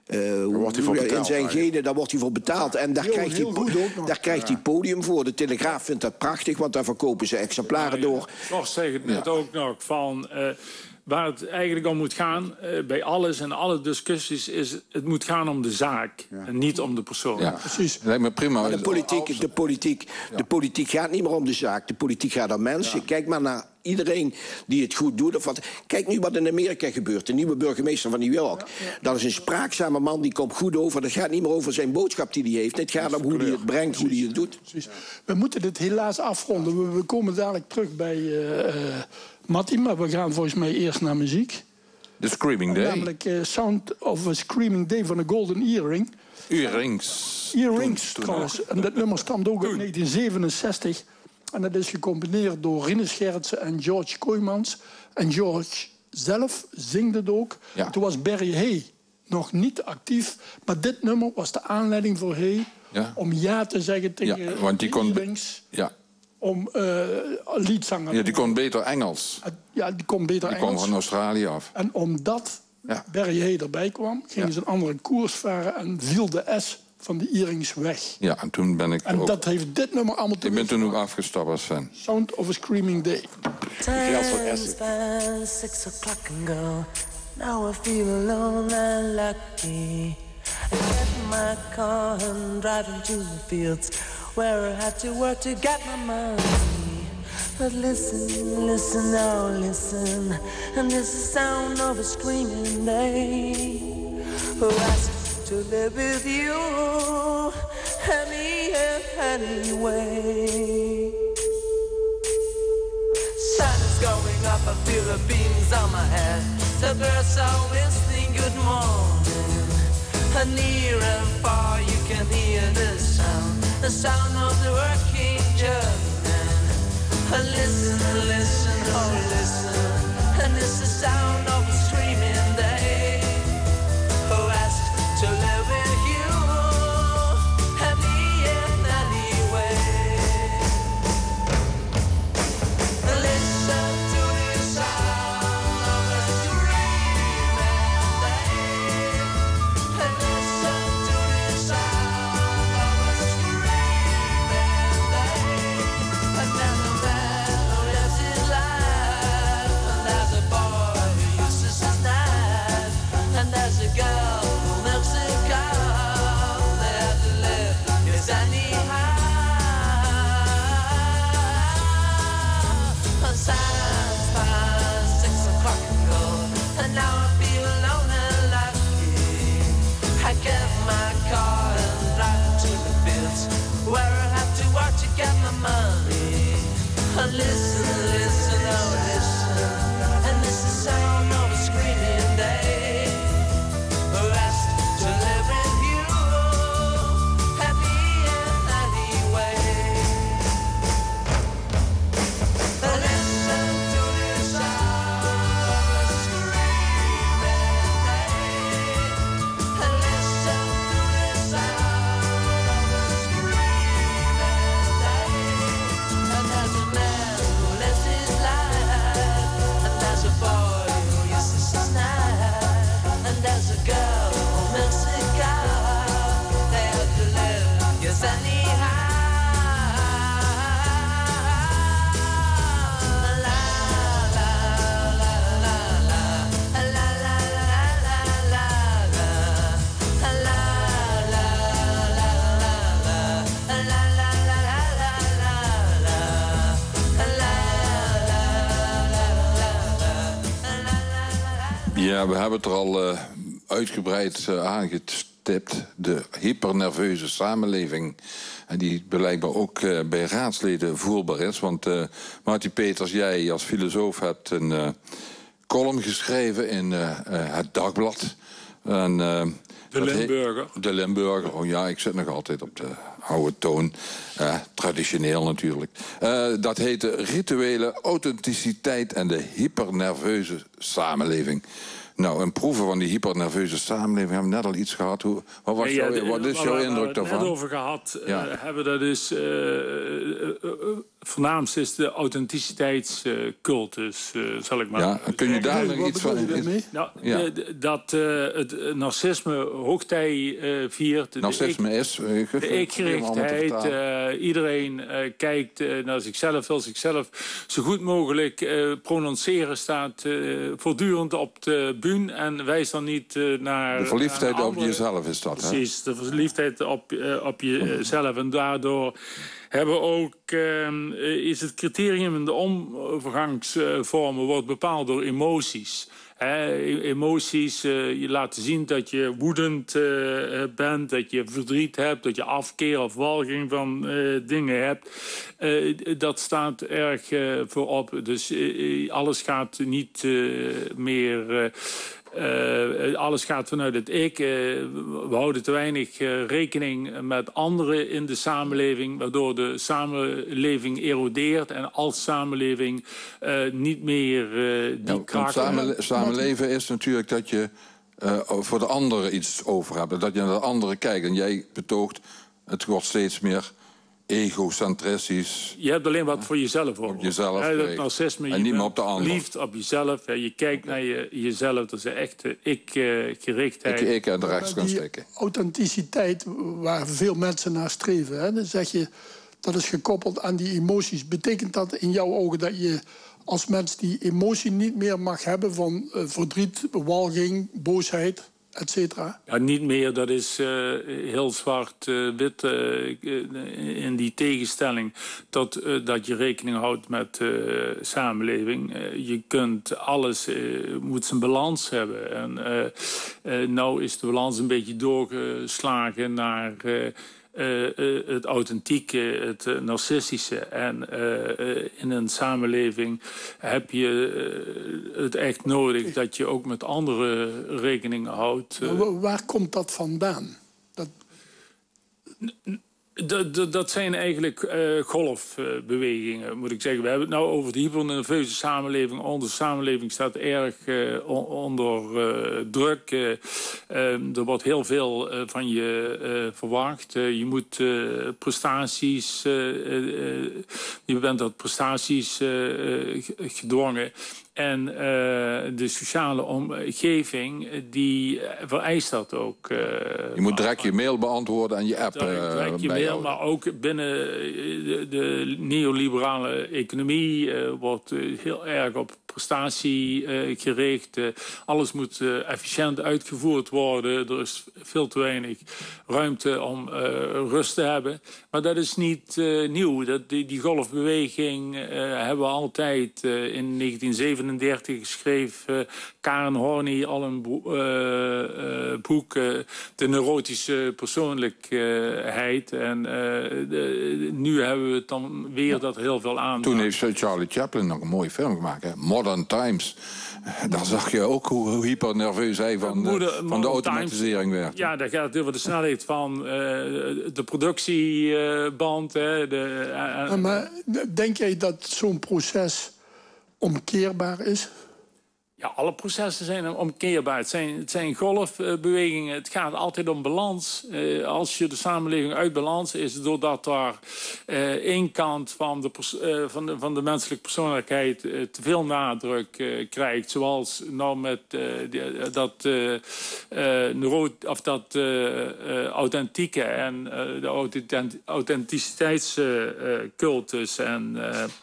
genen, daar wordt hij voor betaald. En daar krijgt hij podium voor. De Telegraaf vindt dat prachtig, want daar verkopen ze exemplaren door. Zoals zeg het net ook nog van... waar het eigenlijk om moet gaan, bij alles en alle discussies... is het moet gaan om de zaak en niet om de persoon. Ja, precies. Lijkt me prima. Maar de politiek gaat niet meer om de zaak. De politiek gaat om mensen. Ja. Kijk maar naar iedereen die het goed doet. Kijk nu wat in Amerika gebeurt. De nieuwe burgemeester van New York. Dat is een spraakzame man, die komt goed over. Dat gaat niet meer over zijn boodschap die hij heeft. Het gaat om hoe hij het brengt, hoe hij het doet. Precies. We moeten dit helaas afronden. We komen dadelijk terug bij... Matti, maar we gaan volgens mij eerst naar muziek. The Screaming Day. Namelijk Sound of a Screaming Day van de Golden Earring. Earrings, trouwens. En dat nummer stamt ook uit 1967. En dat is gecombineerd door Rinus Gerritsen en George Kooijmans. En George zelf zingt het ook. Ja. Toen was Barry Hay nog niet actief. Maar dit nummer was de aanleiding voor Hay om ja te zeggen tegen want die Earrings. Om liedzanger... Ja, die kon beter Engels. Ja, die kon beter Engels. Die kwam van Australië af. En omdat Barry Hay erbij kwam, gingen ze een andere koers varen... en viel de S van de Earrings weg. Ja, en toen ben ik dat heeft dit nummer allemaal te Ik ben toen ook afgestapt als fan. Sound of a Screaming Day. Time's past 6 o'clock and go. Now I feel alone and lucky. I get in my car and driving to the fields... where I had to work to get my money. But listen, listen, now listen, and this is the sound of a screaming day. Who asked to live with you anyway. Sun is going up, I feel the beams on my head. The birds are whistling good morning, and near and far you can hear the sound. The sound of the working journeyman. Listen, listen, oh listen. And it's the sound of a screaming day. Who asked to live with you and me in any way. Listen to the sound of a screaming day. sunny high. Ja, we hebben het er al uitgebreid aangestipt. De hypernerveuze samenleving. En die blijkbaar ook bij raadsleden voelbaar is. Want Marty Peters, jij als filosoof hebt een column geschreven in het Dagblad. En, de Limburger. De Limburger, oh ja, ik zit nog altijd op de oude toon. Traditioneel natuurlijk. Dat heette Rituele Authenticiteit en de Hypernerveuze Samenleving. Nou, een proeven van die hypernerveuze samenleving hebben we net al iets gehad. Wat is jouw indruk daarvan? Waar we het net over gehad hebben, dat is... voornaamst is de authenticiteitscultus, zal ik maar zeggen. Kun je daar nog iets van... Dat het narcisme hoogtij viert. Narcisme is... De ikgerichtheid. Iedereen kijkt naar zichzelf, wil zichzelf zo goed mogelijk prononceren, staat voortdurend op de bühne en wijst dan niet naar... De verliefdheid op jezelf is dat, hè? Precies, de verliefdheid op jezelf. En daardoor hebben ook, is het criterium in de overgangsvormen wordt bepaald door emoties. Emoties, je laten zien dat je woedend bent, dat je verdriet hebt, dat je afkeer of walging van dingen hebt. Dat staat erg voorop. Dus alles gaat niet meer... alles gaat vanuit het ik. We houden te weinig rekening met anderen in de samenleving, waardoor de samenleving erodeert en als samenleving niet meer die kracht... Samenleven is natuurlijk dat je voor de anderen iets over hebt. Dat je naar de anderen kijkt. En jij betoogt, het wordt steeds meer egocentristisch. Je hebt alleen wat voor jezelf over. Op jezelf. Dat narcisme, en niet meer op de ander. Liefd op jezelf. Je kijkt naar jezelf. Dat is een echte ik-gerichtheid. Ik en de rechts kan stikken. Authenticiteit waar veel mensen naar streven. Hè? Dan zeg je, dat is gekoppeld aan die emoties. Betekent dat in jouw ogen dat je als mens die emotie niet meer mag hebben van verdriet, walging, boosheid, et cetera? Ja, niet meer, dat is heel zwart-wit in die tegenstelling. Dat je rekening houdt met samenleving. Je kunt alles, moet zijn balans hebben. En nou is de balans een beetje doorgeslagen naar... het authentieke, het narcistische. En in een samenleving heb je het echt nodig dat je ook met anderen rekening houdt. Waar komt dat vandaan? Dat zijn eigenlijk golfbewegingen, moet ik zeggen. We hebben het nou over de hypernerveuze samenleving. Onze samenleving staat erg onder druk. Er wordt heel veel van je verwacht. Je moet prestaties... je bent tot prestaties gedwongen. En de sociale omgeving, die vereist dat ook. Je moet direct je mail beantwoorden en je app direct je mail, maar ook binnen de neoliberale economie wordt heel erg op prestatie gericht. Alles moet efficiënt uitgevoerd worden. Er is veel te weinig ruimte om rust te hebben. Maar dat is niet nieuw. Die golfbeweging hebben we altijd. In 1937 schreef Karen Horney al een boek, De neurotische persoonlijkheid. En nu hebben we het dan weer dat heel veel aan. Toen heeft Charlie Chaplin nog een mooie film gemaakt, hè? Modern Times. Daar zag je ook hoe hypernerveus hij van de automatisering werd. Ja, dat gaat over de snelheid van de productieband. Maar denk jij dat zo'n proces omkeerbaar is? Ja, alle processen zijn omkeerbaar. Het zijn golfbewegingen. Het gaat altijd om balans. Als je de samenleving uit balans is, doordat daar één kant van de menselijke persoonlijkheid te veel nadruk krijgt, zoals nou met dat authentieke en de authenticiteitscultus en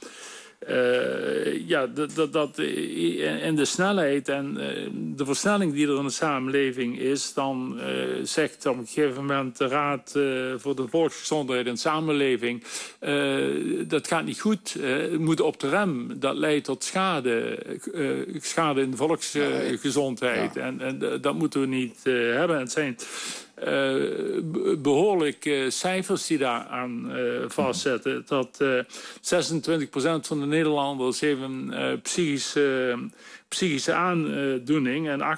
en de snelheid en de versnelling die er in de samenleving is, dan zegt op een gegeven moment de Raad voor de Volksgezondheid en Samenleving, dat gaat niet goed, het moet op de rem, dat leidt tot schade in de volksgezondheid. Ja. En dat moeten we niet hebben. Het zijn behoorlijke cijfers die daar aan vastzetten. Dat 26% van de Nederlanders heeft een psychische aandoening. En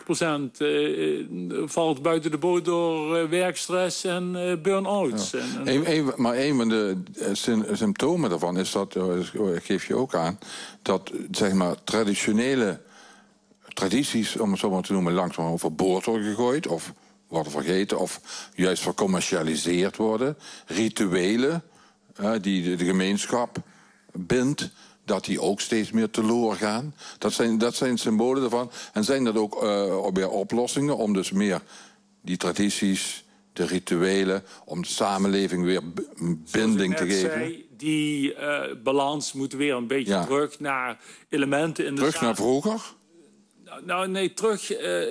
8% valt buiten de boot door werkstress en burn-outs. Ja. Maar een van de symptomen daarvan is dat, geef je ook aan, dat zeg maar tradities, om het zo maar te noemen, langzaam overboord worden gegooid of worden vergeten of juist vercommercialiseerd worden. Rituelen die de gemeenschap bindt, dat die ook steeds meer teloor gaan. Dat zijn symbolen daarvan. En zijn dat ook weer oplossingen om dus meer die tradities, de rituelen, om de samenleving weer binding te geven? Zei, die balans moet weer een beetje terug naar elementen in de terug naar vroeger? Nou, nee, terug.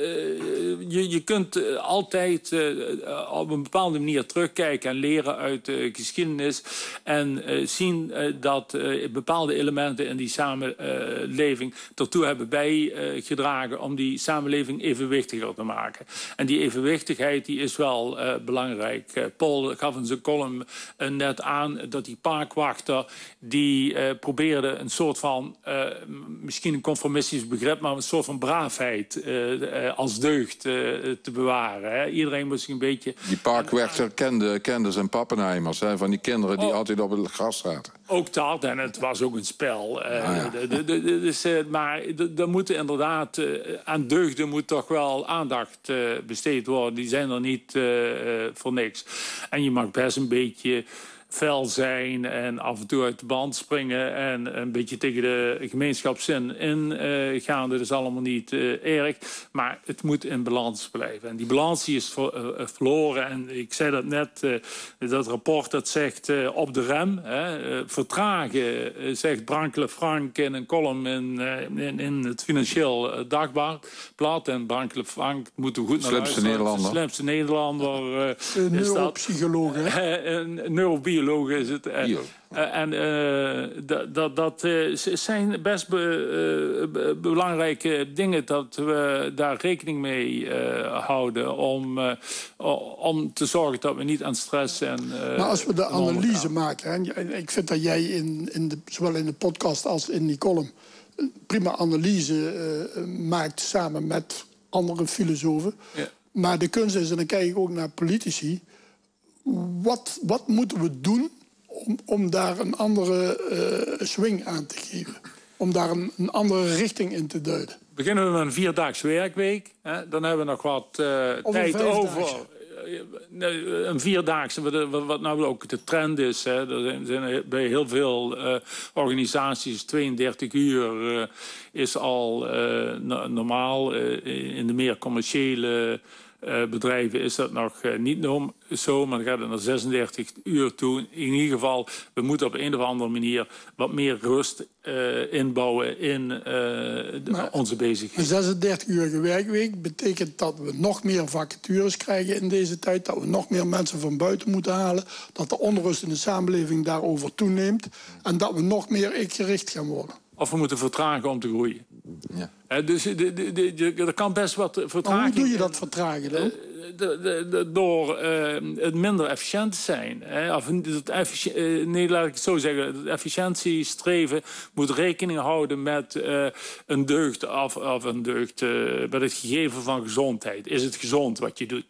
Je kunt altijd op een bepaalde manier terugkijken en leren uit de geschiedenis. En zien dat bepaalde elementen in die samenleving ertoe hebben bijgedragen om die samenleving evenwichtiger te maken. En die evenwichtigheid die is wel belangrijk. Paul gaf in zijn column net aan dat die parkwachter die probeerde een soort van, misschien een conformistisch begrip, maar een soort van braafheid als deugd te bewaren. Hè. Iedereen moet zich een beetje... Die parkwachter kende zijn pappenheimers, hè, van die kinderen die altijd op het gras zaten. Ook dat, en het was ook een spel. Maar er moeten inderdaad aan deugden moet toch wel aandacht besteed worden. Die zijn er niet voor niks. En je mag best een beetje fel zijn en af en toe uit de band springen en een beetje tegen de gemeenschapszin ingaan. Dat is allemaal niet erg, maar het moet in balans blijven. En die balans die is verloren. En ik zei dat net, dat rapport dat zegt op de rem, vertragen, zegt Brankele Frank in een column in het Financieel Dagblad. En Brankele Frank moet er goed naar luisteren. De slimste Nederlander. Neuropsycholoog, een neurobioloog is het. Dat zijn best belangrijke dingen dat we daar rekening mee houden om te zorgen dat we niet aan stress en... maar als we de analyse maken, en ik vind dat jij zowel in de podcast als in die column prima analyse maakt samen met andere filosofen. Ja. Maar de kunst is, en dan kijk ik ook naar politici, wat moeten we doen om daar een andere swing aan te geven? Om daar een andere richting in te duiden? Beginnen we met een 4-daagse werkweek. Hè? Dan hebben we nog wat tijd over. Een 4-daagse, wat nou ook de trend is. Hè? Er zijn bij heel veel organisaties 32 uur is al normaal. In de meer commerciële bedrijven is dat nog niet zo, maar dan gaat het naar 36 uur toe. In ieder geval, we moeten op een of andere manier wat meer rust inbouwen in onze bezigheid. Een 36-urige werkweek betekent dat we nog meer vacatures krijgen in deze tijd, dat we nog meer mensen van buiten moeten halen, dat de onrust in de samenleving daarover toeneemt en dat we nog meer ik-gericht gaan worden. Of we moeten vertragen om te groeien. Ja. Dus er kan best wat vertraging... Maar hoe doe je dat vertragen dan? Door het minder efficiënt te zijn. Nee, laat ik het zo zeggen. Het efficiëntiestreven moet rekening houden met een deugd of een deugd met het gegeven van gezondheid. Is het gezond wat je doet?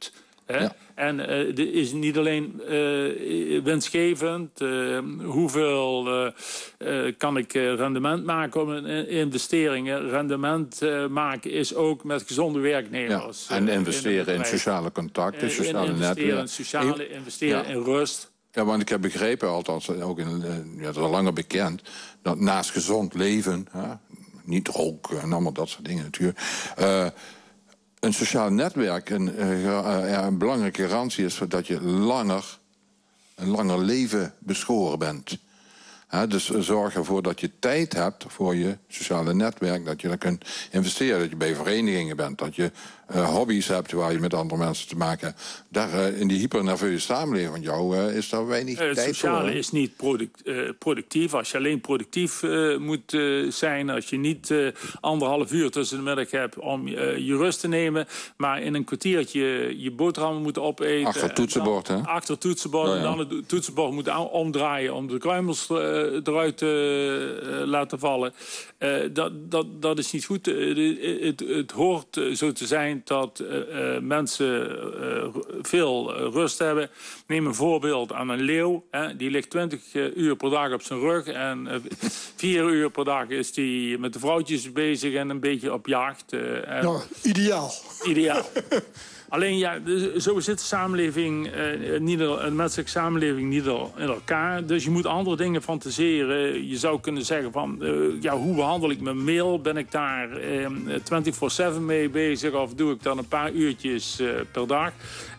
Hè? Ja. En is niet alleen winstgevend. Hoeveel kan ik rendement maken op een investering? Rendement maken is ook met gezonde werknemers. Ja, en investeren in sociale contacten, sociale netwerken. Investeren in rust. Ja, want ik heb begrepen, althans ook dat is al langer bekend, dat naast gezond leven, niet roken en allemaal dat soort dingen natuurlijk, een sociaal netwerk een belangrijke garantie is dat je een langer leven beschoren bent. Dus zorg ervoor dat je tijd hebt voor je sociale netwerk, dat je daar kunt investeren, dat je bij verenigingen bent, dat je hobby's hebt waar je met andere mensen te maken hebt. Daar, in die hypernerveuze samenleving van jou is daar weinig tijd voor. Het sociale is niet productief. Als je alleen productief moet zijn, als je niet 1,5 uur tussen de middag hebt om je rust te nemen, maar in een kwartiertje je boterhammen moet opeten. Achter het toetsenbord, hè? Achter het toetsenbord. Ja, ja. En dan het toetsenbord moet omdraaien om de kruimels eruit te laten vallen. Dat is niet goed. Het hoort zo te zijn dat mensen veel rust hebben. Neem een voorbeeld aan een leeuw. Die ligt 20 uur per dag op zijn rug. En 4 uur per dag is die met de vrouwtjes bezig en een beetje op jacht. Ideaal. Ideaal. Alleen ja, zo zit de samenleving, een menselijke samenleving niet in elkaar. Dus je moet andere dingen fantaseren. Je zou kunnen zeggen van, hoe behandel ik mijn mail? Ben ik daar 24/7 mee bezig? Of doe ik dan een paar uurtjes per dag?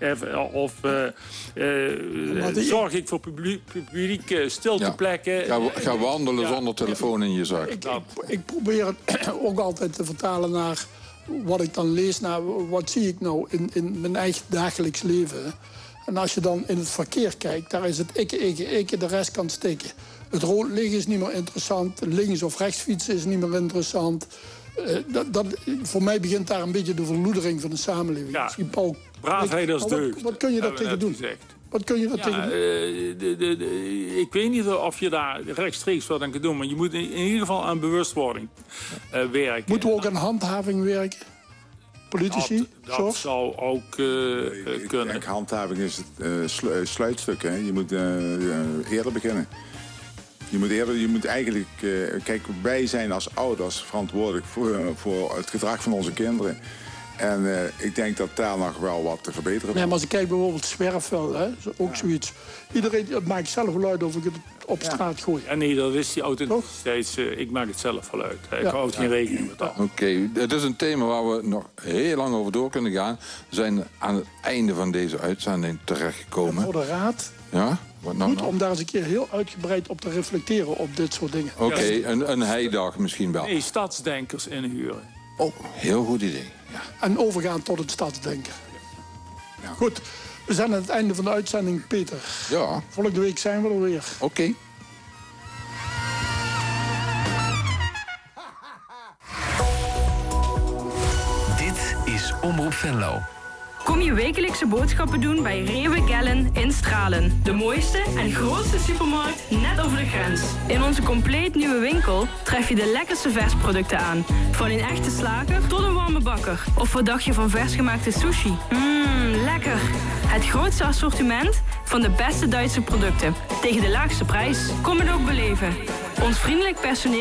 Zorg ik voor publiek stilteplekken? Ga wandelen zonder telefoon in je zak. Ik probeer het ook altijd te vertalen naar wat ik dan lees, wat zie ik nou in mijn eigen dagelijks leven. En als je dan in het verkeer kijkt, daar is het ikke, de rest kan steken. Het rood licht is niet meer interessant, links of rechts fietsen is niet meer interessant. Voor mij begint daar een beetje de verloedering van de samenleving. Ja, braafheid als deugd. Wat kun je daar tegen doen? Wat kun je daar tegen doen? Ik weet niet of je daar rechtstreeks wat aan kunt doen, maar je moet in ieder geval aan bewustwording werken. Moeten we ook aan handhaving werken? Politici? Dat zou ook kunnen. Kijk, handhaving is het sluitstuk. Hè? Je moet eerder beginnen. Je moet eigenlijk... kijk, wij zijn als ouders verantwoordelijk voor het gedrag van onze kinderen. En ik denk dat daar nog wel wat te verbeteren valt. Nee, maar als ik kijk bijvoorbeeld zwerfvuil, ook zoiets. Iedereen maakt zelf wel uit of ik het op straat gooi. Ja, nee, dat is die authenticiteit. Ik maak het zelf wel uit. Ik houd geen rekening met dat. Oké, het is een thema waar we nog heel lang over door kunnen gaan. We zijn aan het einde van deze uitzending terechtgekomen. En voor de raad... Ja? Goed om daar eens een keer heel uitgebreid op te reflecteren op dit soort dingen. Oké, een heidag misschien wel. Nee, stadsdenkers inhuren. Oh, heel goed idee. Ja. En overgaan tot het stadsdenken. Ja. Goed, we zijn aan het einde van de uitzending, Peter. Ja. Volgende week zijn we er weer. Oké. Dit is Omroep Venlo. Kom je wekelijkse boodschappen doen bij Rewe Gellen in Stralen. De mooiste en grootste supermarkt net over de grens. In onze compleet nieuwe winkel tref je de lekkerste versproducten aan. Van een echte slager tot een warme bakker. Of wat dacht je van versgemaakte sushi? Lekker! Het grootste assortiment van de beste Duitse producten. Tegen de laagste prijs. Kom het ook beleven. Ons vriendelijk personeel